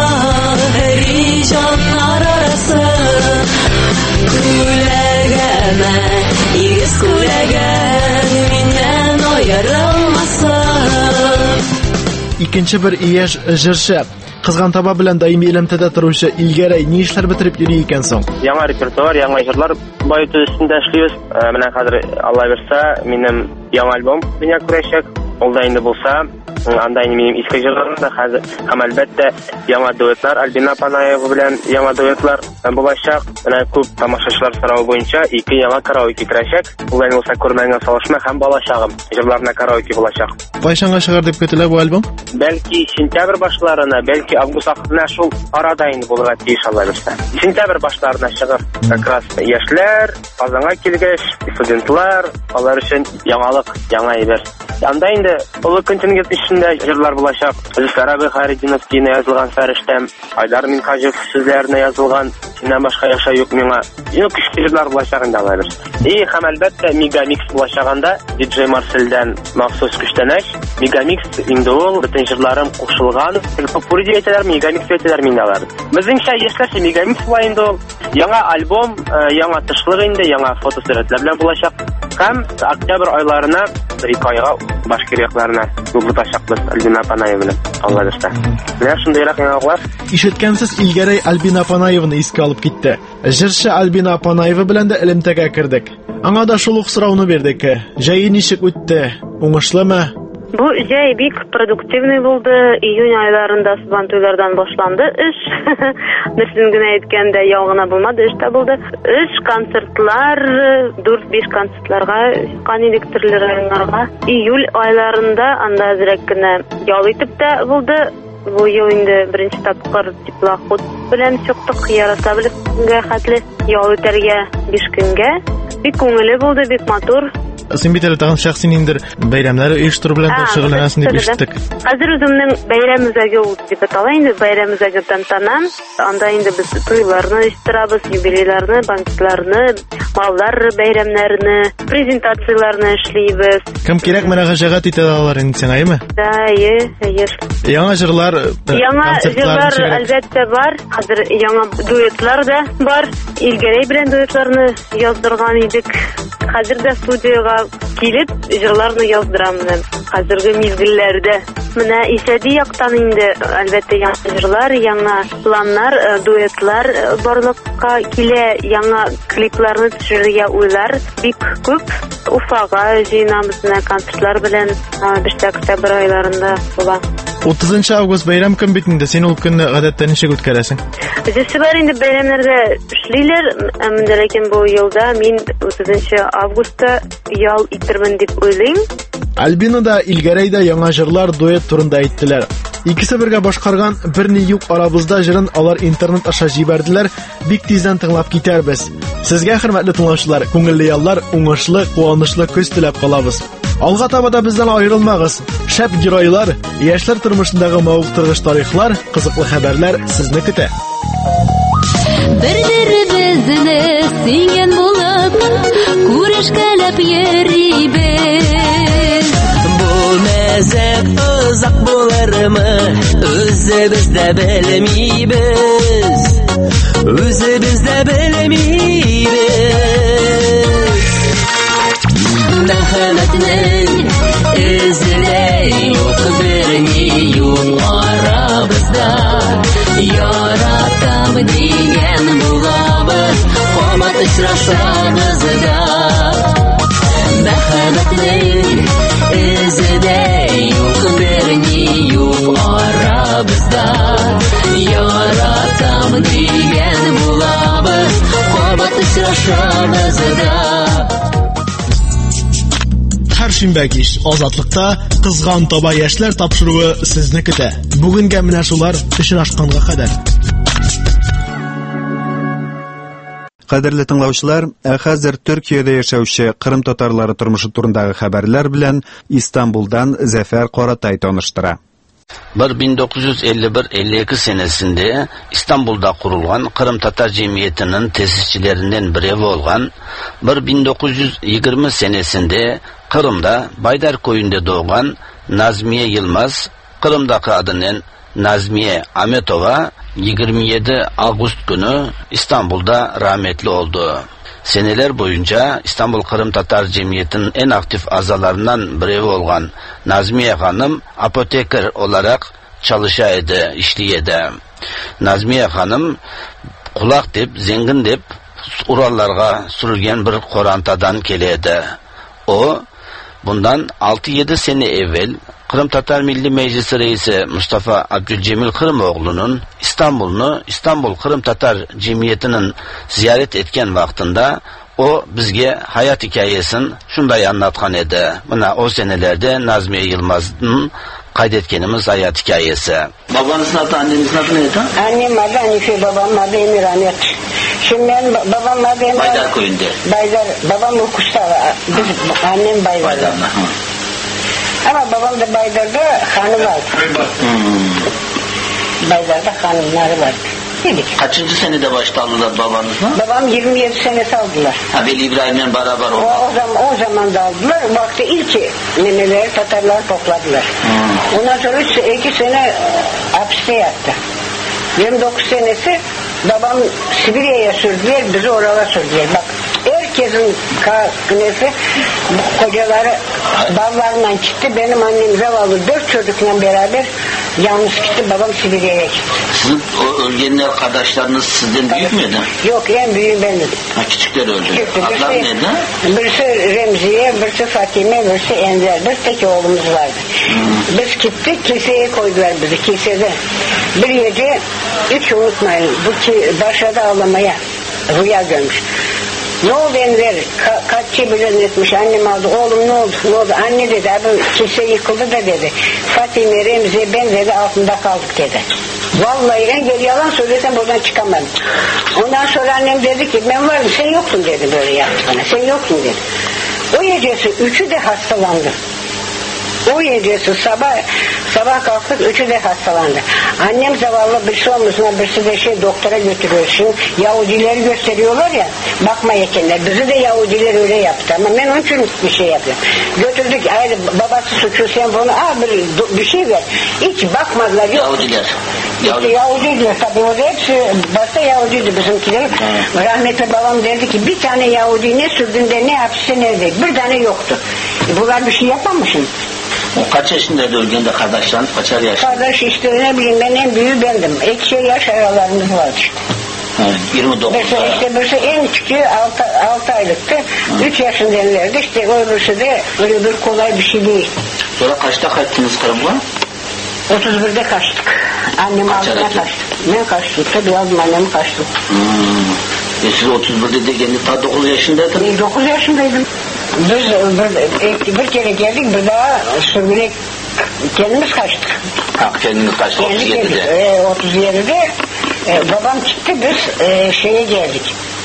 Speaker 7: җаннар арасы, күләгәмә, игез күләгән, миннән аерылмасын.
Speaker 4: Икенче бер яшь җырчы, кызган таба белән даими элемтәдә торучы Илгәрәй ни эшләр бетереп йөри икән соң?
Speaker 2: Яңа репертуар, яңа җырлар баету өстендә эшлибез. Менә хәзер Алла бирсә, минем яңа альбом дөнья күрәчәк. Ул да инде булса, анда инде минем иске җырларым да хәзер һәм әлбәттә яңа дуэтлар, Альбина Панаева белән яңа дуэтлар булачак. Менә күп тамашачылар соравы буенча ике яңа караоке керәчәк. Ул инде булса күрмәгән салышма һәм балачагым җырларына караоке булачак.
Speaker 4: Кайчанга чыгар дип көтелә бу альбом?
Speaker 2: Бәлки сентябрь башларына, бәлки август ахырына, шул арада инде булырга тиеш Алла бирсә. Сентябрь башларына чыгыр. Как раз яшьләр, Казанга килгәч, студентлар, алар өчен яңалык, яңа әйбер. Анда инде олы контингент ичендә җырлар булачак. Зөфәр Хайретдиновскийны язылган Фәрештәм, Айдар Минхаҗев сүзләренә язылган Синнән башка яша юк миңа. Юк кичке җырлар булачак инде алар. И һәм әлбәттә Мегамикс булачагында диджей Марселдән махсус күчтәнәч. Мегамикс инде ул бөтен җырларым кушылган. Попури диетләр, Мегамикс диетләр миндә алар. Безнеңчә яшьләрчә Мегамикс була инде ул. Яңа альбом, яңа тышлык инде, яңа фотосурәтләр белән булачак. Һәм октябрь айларына бер-ике айга Башкириякларына булачакбыз Альбина Панаева белән Алла бирсә. Менә шундыйрак яңалыклар.
Speaker 4: Ишеткәнсез Илгәрәй Альбина Панаеваны искә алып китте. Җырчы Альбина Панаева белән дә элемтәгә кердек. Аңа да шул ук сорауны бирдек. Җәй ничек үтте? Уңышлымы?
Speaker 24: Бу җәй бик продуктивный булды. Июнь айларында сабантуйлардан башланды эш. Нәрсән генә әйткәндә яу гына булмады, эш тә булды. Эш, концертлар, дүрт-биш концертларга чыккан идек төрле районнарга. Июль айларында анда әзрәк кенә ял итеп тә булды. Бу ел инде беренче тапкыр теплоход белән чыктык, Ярославльгә хәтле ял итәргә биш көнгә. Бик күңелле булды, бик матур.
Speaker 4: Син бит әле тагын шәхси ниндер бәйрәмнәр оештыру белән дә шөгыльләнәсең дип ишеттек.
Speaker 24: Хәзер үземнең бәйрәм үзәге ул дип атала инде, бәйрәм үзәге тантана. Анда инде без туйларны оештырабыз, юбилейларны, банкетларны, маллар бәйрәмнәрне, презентацияларны эшлибез.
Speaker 4: Кем кирәк мөрәҗәгать итә алар инде сиңа, әйме?
Speaker 24: Да, әйе, әйе.
Speaker 4: Яңа җырлар,
Speaker 24: яңа җырлар әлбәттә бар. Хәзер яңа дуэтлар да бар. Илгәрәй белән дуэтларны яздырган идек. Хәзер дә студиягә килеп җырларны яздырам менә. Хәзерге мизгелләрдә. Менә исәди яктан инде әлбәттә яңа җырлар, яңа планнар, дуэтлар барлыкка килә, яңа клипларны төшерергә уйлар бик күп. Уфага җыенабыз менә концертлар белән биште октябрь айларында була.
Speaker 4: утызынчы август бәйрәм көн бит инде. Син ул көнне гадәттә ничек үткәрәсең?
Speaker 24: Җырчы бар инде бәйрәмнәрдә эшлиләр, әмма ләкин бу елда мин утызынчы августта ял итермен дип уйлыйм.
Speaker 4: Альбина да, Илгәрәй дә яңа җырлар, дуэт турында әйттеләр. Икесе бергә башкарган берни юк арабызда җырын алар интернет аша җибәрделәр. Бик тиздән тыңлап китәрбез. Сезгә хөрмәтле тыңлаучылар, күңелле яллар, уңышлы, куанычлы көз теләп калабыз. Алга таба да бездән аерылмагыз. Шәп геройлар, яшьләр тормышындагы мавыктыргыч тарихлар, кызыклы хәбәрләр сезне көтә.
Speaker 7: Бер-беребезне сөйгән булып, күрешкәләп йөрибез.
Speaker 3: Бу мәзәк узак булырмы? Үзебез дә белмибез. Үзебез дә белмибез. Мәхәббәтнең эзләй юк берни юк арабызда. Яратам дигән булабыз, камат очрашабыз да. Мәхәббәтнең эзләй юк берни юк арабызда. Яратам дигән булабыз, камат очрашабыз да.
Speaker 4: Чаршимбә кич Азатлыкта кызган таба яшьләр тапшыруы сезне көтә. Бүгенгә менә шулар очрашканга кадәр.
Speaker 1: Кадерле тыңлаучылар, ә хәзер Төркиядә яшәүче кырым татарлары тормышы турындагы хәбәрләр белән İstanbul'dan Зәфәр Каратай таныштыра.
Speaker 9: bin dokuz yüz elli bir elli iki senesinde İstanbul'da kurulgan Kırım Tatar Cemiyeti'nin tesisçilerinden biri olgan, bin dokuz yüz yirmi senesinde Kırım'da Baydar köyünde doğan Nazmiye Yılmaz, Kırım'daki adının Nazmiye Ametova yirmi yedi Ağustos günü İstanbul'da rahmetli oldu. Seneler boyunca İstanbul Kırım Tatar Cemiyeti'nin en aktif azalarından biri olan Nazmiye Hanım apoteker olarak çalışaydı, işliyedi. Nazmiye Hanım kulak dep, zengin dep Urallarga sürülgen bir korantadan keledi. O bundan altı yedi sene evvel Kırım Tatar Milli Meclisi Reisi Mustafa Abdülcemil Kırımoğlu'nun İstanbul'unu İstanbul Kırım Tatar Cemiyeti'nin ziyaret etken vaktinde o bizge hayat hikayesini şunday anlatkan edi. Buna o senelerde Nazmiye Yılmaz'ın kaydetkenimiz hayat hikayesi.
Speaker 10: Babanızın adı, annenizin adı neydi?
Speaker 13: Annem adı Hanife, babam adı Emirhanet. Şimdi ben babam adı Emirhanet.
Speaker 10: Baydar köyünde.
Speaker 13: Baydar, babam Okusta, biz, annem Baydar'da. Baydar'da. Ama babam da Baydar'da hanım vardı. Hmm. Baydar'da hanımları vardı. Dedik.
Speaker 10: Kaçıncı senede başladılar babanızla?
Speaker 13: Babam yirmi yedi senesi aldılar.
Speaker 10: Ha, Veli İbrahim'le beraber oldu.
Speaker 13: O, o, zaman, o zaman da aldılar. O vakti ilk neneleri Tatarlar topladılar. Hmm. Ondan sonra üç, iki sene hapiste yattı. yirmi dokuz senesi babam Sibirya'ya sürdüler, bizi oraya sürdüler. Bak, herkesin kınesi, kocaları ballarla gitti. Benim annem zavallı dört çocukla beraber yalnız gitti. Babam Sibirya'ya gitti.
Speaker 10: Sizin o ölgenin arkadaşlarınız sizden büyük müydü?
Speaker 13: Yok, en büyüğü benim.
Speaker 10: Ha, küçükler öldü.
Speaker 13: Adlar neydi? Birisi Remziye, birisi Fatime, birisi Enver. Bir tek oğlumuz vardı. Hmm. Biz gittik, kiliseye koydular bizi, kilisede. Bir gece, hiç unutmayın, bu ki başladı ağlamaya, rüya görmüş. Ne oldu Enver? Ka kaç şey bilen etmiş, annem aldı, oğlum ne oldu, ne oldu? Anne dedi, abi kilise yıkıldı da dedi. Fatime, Remziye, ben dedi, altında kaldık dedi. Vallahi en geri yalan söylesem buradan çıkamadım. Ondan sonra annem dedi ki, ben varım, sen yoktun dedi, böyle yaptı bana, sen yoktun dedi. O gecesi üçü de hastalandı. O gecesi sabah sabah kalktık, üçü de hastalandı. Annem zavallı, birisi omuzuna, birisi de şey doktora götürüyor. Şimdi Yahudileri gösteriyorlar ya, bakma yekenler. Bizi de Yahudiler öyle yaptı ama ben onun için bir şey yapıyorum. Götürdük, ayrı babası suçu, sen bunu al bir, bir şey ver. Hiç bakmadılar. Yok.
Speaker 10: Yahudiler.
Speaker 13: İşte Yahudiler tabii, o da hepsi başta Yahudiydi bizimkiler. Hmm. Rahmetli babam derdi ki bir tane Yahudi ne sürdüğünde ne hapiste nerede? Bir tane yoktu. E, bunlar bir şey yapmamışım.
Speaker 10: O kaç yaşındaydı ölgende kardeşleriniz? Kaçar yaşında?
Speaker 13: Kardeş işte ne bileyim, ben en büyüğü bendim. İki şey yaş aralarımız vardı işte.
Speaker 10: Evet, yirmi dokuz.
Speaker 13: Mesela işte birisi en küçüğü altı aylıktı. üç yaşındaylardı işte, öbürsü de öyle bir kolay bir şey değil.
Speaker 10: Sonra kaçta kaçtınız Kırım'a?
Speaker 13: otuz birde kaçtık. Annem aldığına kaçtık. Ben kaçtım. Tabii aldım annemi kaçtım.
Speaker 10: Hmm. E siz otuz birde de geldi, ta dokuz yaşındaydın.
Speaker 13: dokuz yaşındaydım. Biz bir, bir kere geldik, bir daha sürgüne kendimiz kaçtık.
Speaker 10: Ha, kendiniz kaçtık otuz yedide.
Speaker 13: E, otuz yedide e, babam çıktı, biz e, şeye geldik.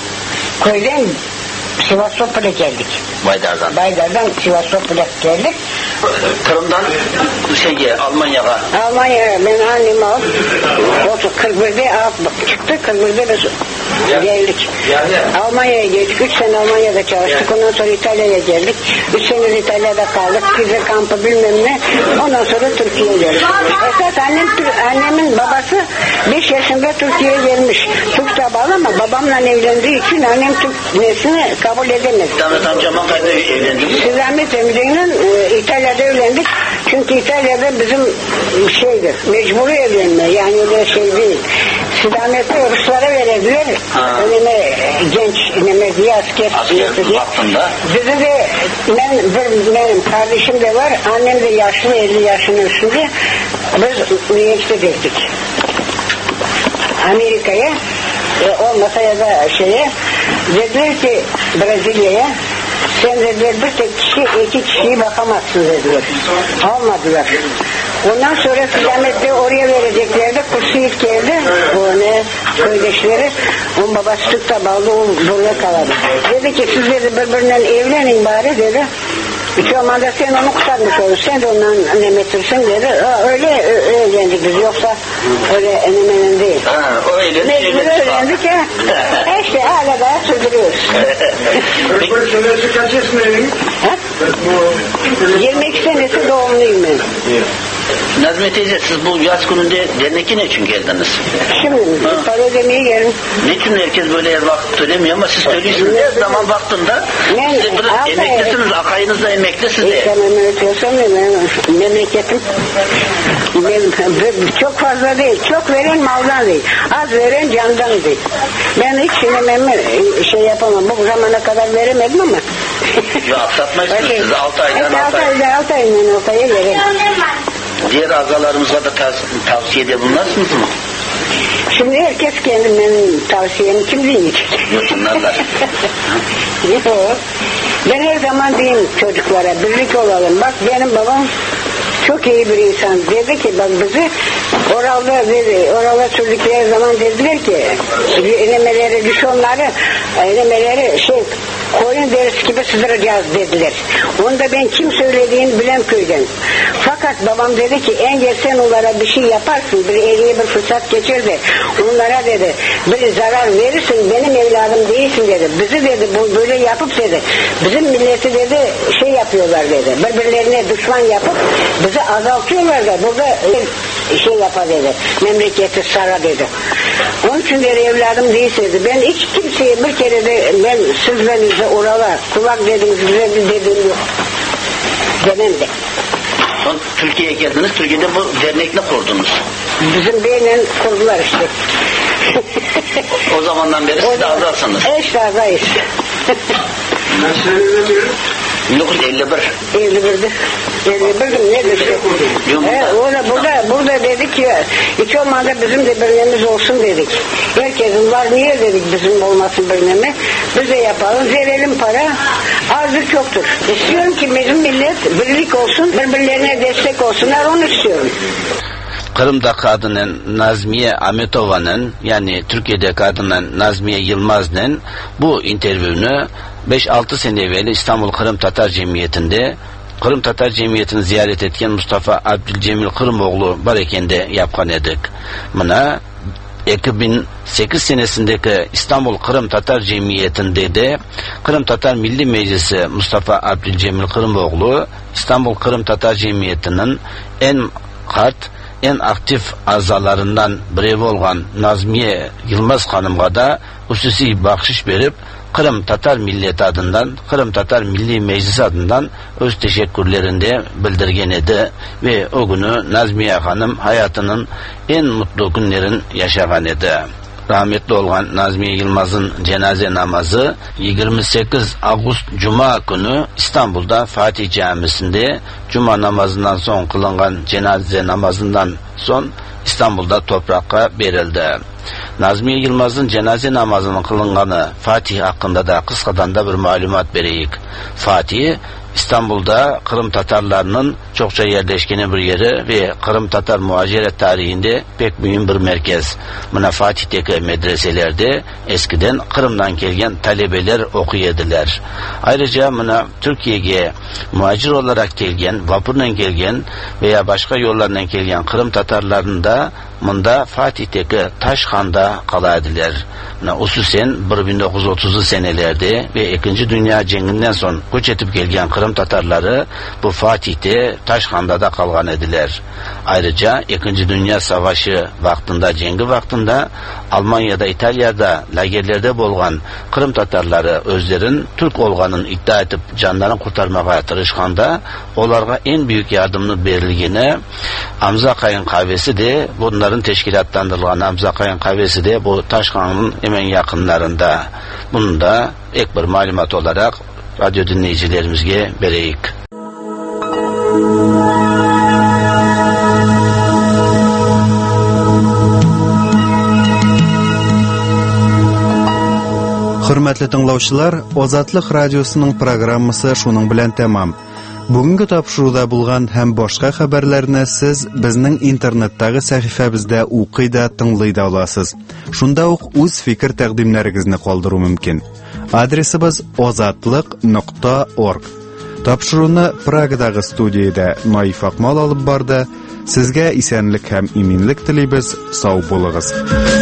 Speaker 13: Köyden Sivasopol'a geldik.
Speaker 10: Baydar'dan.
Speaker 13: Baydar'dan Sivasopol'a geldik.
Speaker 10: Kırım'dan şeye, Almanya'ya.
Speaker 13: Almanya'ya ben annemi alıp kırk birde çıktı, kırk birde biz geldik. Almanya'ya geldik. Üç sene Almanya'da çalıştık. Ondan sonra İtalya'ya geldik. Üç sene İtalya'da kaldık. Krize kampı bilmem ne. Ondan sonra Türkiye'ye geldik. Esas annem, annemin babası beş yaşında Türkiye'ye gelmiş. Türk tabalı ama babamla evlendiği için annem Türk nesini kabul edemedi.
Speaker 10: Sizamet amcamla kayda evlendiniz?
Speaker 13: Sizamet amcayla e, İtalya'da evlendik. Çünkü İtalya'da bizim şeydir, mecburi evlenme. Yani öyle şey değil. Sizamet'i Ruslara verirdiler. Önüme genç, önüme diye asker.
Speaker 10: Asker vaktinde.
Speaker 13: Bizi de, ben, bir, benim kardeşim de var. Annem de yaşlı, elli yaşının üstünde. Biz üniversite gittik. Amerika'ya. E, olmasa ya da şeye. Dediler ki Brezilya'ya, Sen dediler bir tek kişi iki kişiyi bakamazsın dediler. Almadılar. Ondan sonra kıyametli oraya vereceklerdi. Kursiyet geldi. O ne köydeşleri. Onun babası tüpte bağlı o burada kaldı. Dedi ki siz dedi birbirinden evlenin bari dedi. Hiç olmazsa sen onu kurtarmış olursun. Sen de ondan nemetirsin dedi. Öyle evlendik biz. Yoksa öyle enemenin değil.
Speaker 10: Ha, öyle.
Speaker 13: Mecbur öğrendik ya. İşte hala daha sürdürüyoruz.
Speaker 10: Peki senesi kaç yaşındaydın?
Speaker 13: yirmi iki senesi doğumluyum ben.
Speaker 10: Nazmiye teyze siz bu yaz gününde derneki ne için geldiniz?
Speaker 13: Şimdi para ödemeye geldim.
Speaker 10: Ne için herkes böyle her vakit söylemiyor ama siz söylüyorsunuz. Her zaman vaktinde siz biraz emeklisiniz. Akayınız da emekli siz de.
Speaker 13: İşte memleketim benim memleketim. Benim, çok fazla değil. Çok veren maldan değil. Az veren candan değil. Ben hiç sinememi şey yapamam. Bu zamana kadar veremedim ama.
Speaker 10: Ya aksatmayısınız siz altı aydan altı ay.
Speaker 13: altı aydan altı aydan altı aya verelim.
Speaker 10: Diğer azalarımıza da tav- tavsiyede bulunarsınız mı?
Speaker 13: Şimdi herkes kendimin tavsiyemi kim dinleyecek?
Speaker 10: Yok bunlarlar.
Speaker 13: Yok. Ben her zaman diyeyim çocuklara birlik olalım. Bak benim babam çok iyi bir insan. Dedi ki bak bizi oralda dedi, orala sürdükleri zaman dediler ki enemeleri, düşonları, enemeleri şey koyun derisi gibi sızdıracağız dediler. Onu da ben kim söylediğini bilen köyden. Fakat babam dedi ki engel sen onlara bir şey yaparsın, bir eliye bir fırsat geçir de onlara dedi bir zarar verirsin, benim evladım değilsin dedi. Bizi dedi bu böyle yapıp dedi bizim milleti dedi şey yapıyorlar dedi. Birbirlerine düşman yapıp bizi azaltıyorlar da burada şey yapar dedi. Memleketi sara dedi. Onun için dedi evladım değilsin dedi. Ben hiç kimseye bir kere de ben sizlerinizde orala kulak dediniz bize dediğim yok. Demem de.
Speaker 10: Son Türkiye'ye geldiniz. Türkiye'de bu dernek ne kurdunuz?
Speaker 13: Bizim beyle kurdular işte.
Speaker 10: O zamandan beri siz de azalsınız.
Speaker 13: İşte azayız.
Speaker 10: bin dokuz yüz elli bir.
Speaker 13: elli bir'de. elli bir'de ne düştü? He, orada, burada, burada dedik ya, hiç olmadı bizim de birliğimiz olsun dedik. Herkesin var, niye dedik bizim olmasın birliğimi? Biz de yapalım, verelim para, azı çoktur. İstiyorum ki bizim millet birlik olsun, birbirlerine destek olsunlar, onu istiyorum.
Speaker 9: Kırım'daki adının Nazmiye Ahmetova'nın, yani Türkiye'deki adının Nazmiye Yılmaz'ın bu interview'unu beş altı sene evvel İstanbul Kırım Tatar Cemiyeti'nde Kırım Tatar Cemiyeti'ni ziyaret etken Mustafa Abdülcemil Kırımoğlu barekende yapkan edik. Buna iki bin sekiz senesindeki İstanbul Kırım Tatar Cemiyeti'nde de Kırım Tatar Milli Meclisi Mustafa Abdülcemil Kırımoğlu İstanbul Kırım Tatar Cemiyeti'nin en kart en aktif azalarından biri olan Nazmiye Yılmaz Hanım'a da hususi bahşiş verip Kırım Tatar Milleti adından, Kırım Tatar Milli Meclisi adından öz teşekkürlerini de bildirgen idi ve o günü Nazmiye Hanım hayatının en mutlu günlerin yaşagan idi. Rahmetli olan Nazmiye Yılmaz'ın cenaze namazı yirmi sekiz Ağustos Cuma günü İstanbul'da Fatih Camisi'nde Cuma namazından son kılınan cenaze namazından son İstanbul'da toprağa verildi. Nazmiye Yılmaz'ın cenaze namazının kılınganı Fatih hakkında da kıskadan da bir malumat vereyik. Fatih İstanbul'da Kırım Tatarlarının çokça yerleşkeni bir yeri ve Kırım Tatar muhaciret tarihinde pek mühim bir merkez. Buna Fatih'teki medreselerde eskiden Kırım'dan gelgen talebeler okuyediler. Ayrıca buna Türkiye'ye muhacir olarak gelgen, vapurla gelgen veya başka yollarla gelgen Kırım Tatarlarının da bunda Fatih'teki Taşhan'da kalaydılar. Hususen bin dokuz yüz otuzlu senelerde ve ikinci Dünya Cenginden son göç etip gelgen Kırım Tatarları bu Fatih'te Taşhan'da da kalgan ediler. Ayrıca ikinci Dünya Savaşı vaktinde, cengi vaktinde Almanya'da, İtalya'da lagerlerde bolgan Kırım Tatarları özlerin Türk olganın iddia etip canlarını kurtarmaya tırışkanda onlara en büyük yardımını verilgene Hamza Kayın kahvesi de bunların teşkilatlandırılan Hamza Kayın kahvesi de bu Taşhan'ın hemen yakınlarında. Bunu da ek bir malumat olarak radyo dinleyicilerimizge vereyik.
Speaker 1: Хөрмәтле тыңлаучылар, Азатлык радиосының программасы шуның белән тәмам. Бүгенге тапшыруда булган һәм башка хәбәрләрне сез безнең интернеттагы сәхифәбездә укый да, тыңлый да аласыз. Шунда ук үз фикер тәкъдимнәрегезне калдыру мөмкин. Адресыбыз азатлык нокта орг. Тапшыруны Прагадагы студиядә Наиф Акмал алып барды. Сезгә исәнлек һәм иминлек телибез. Сау булыгыз.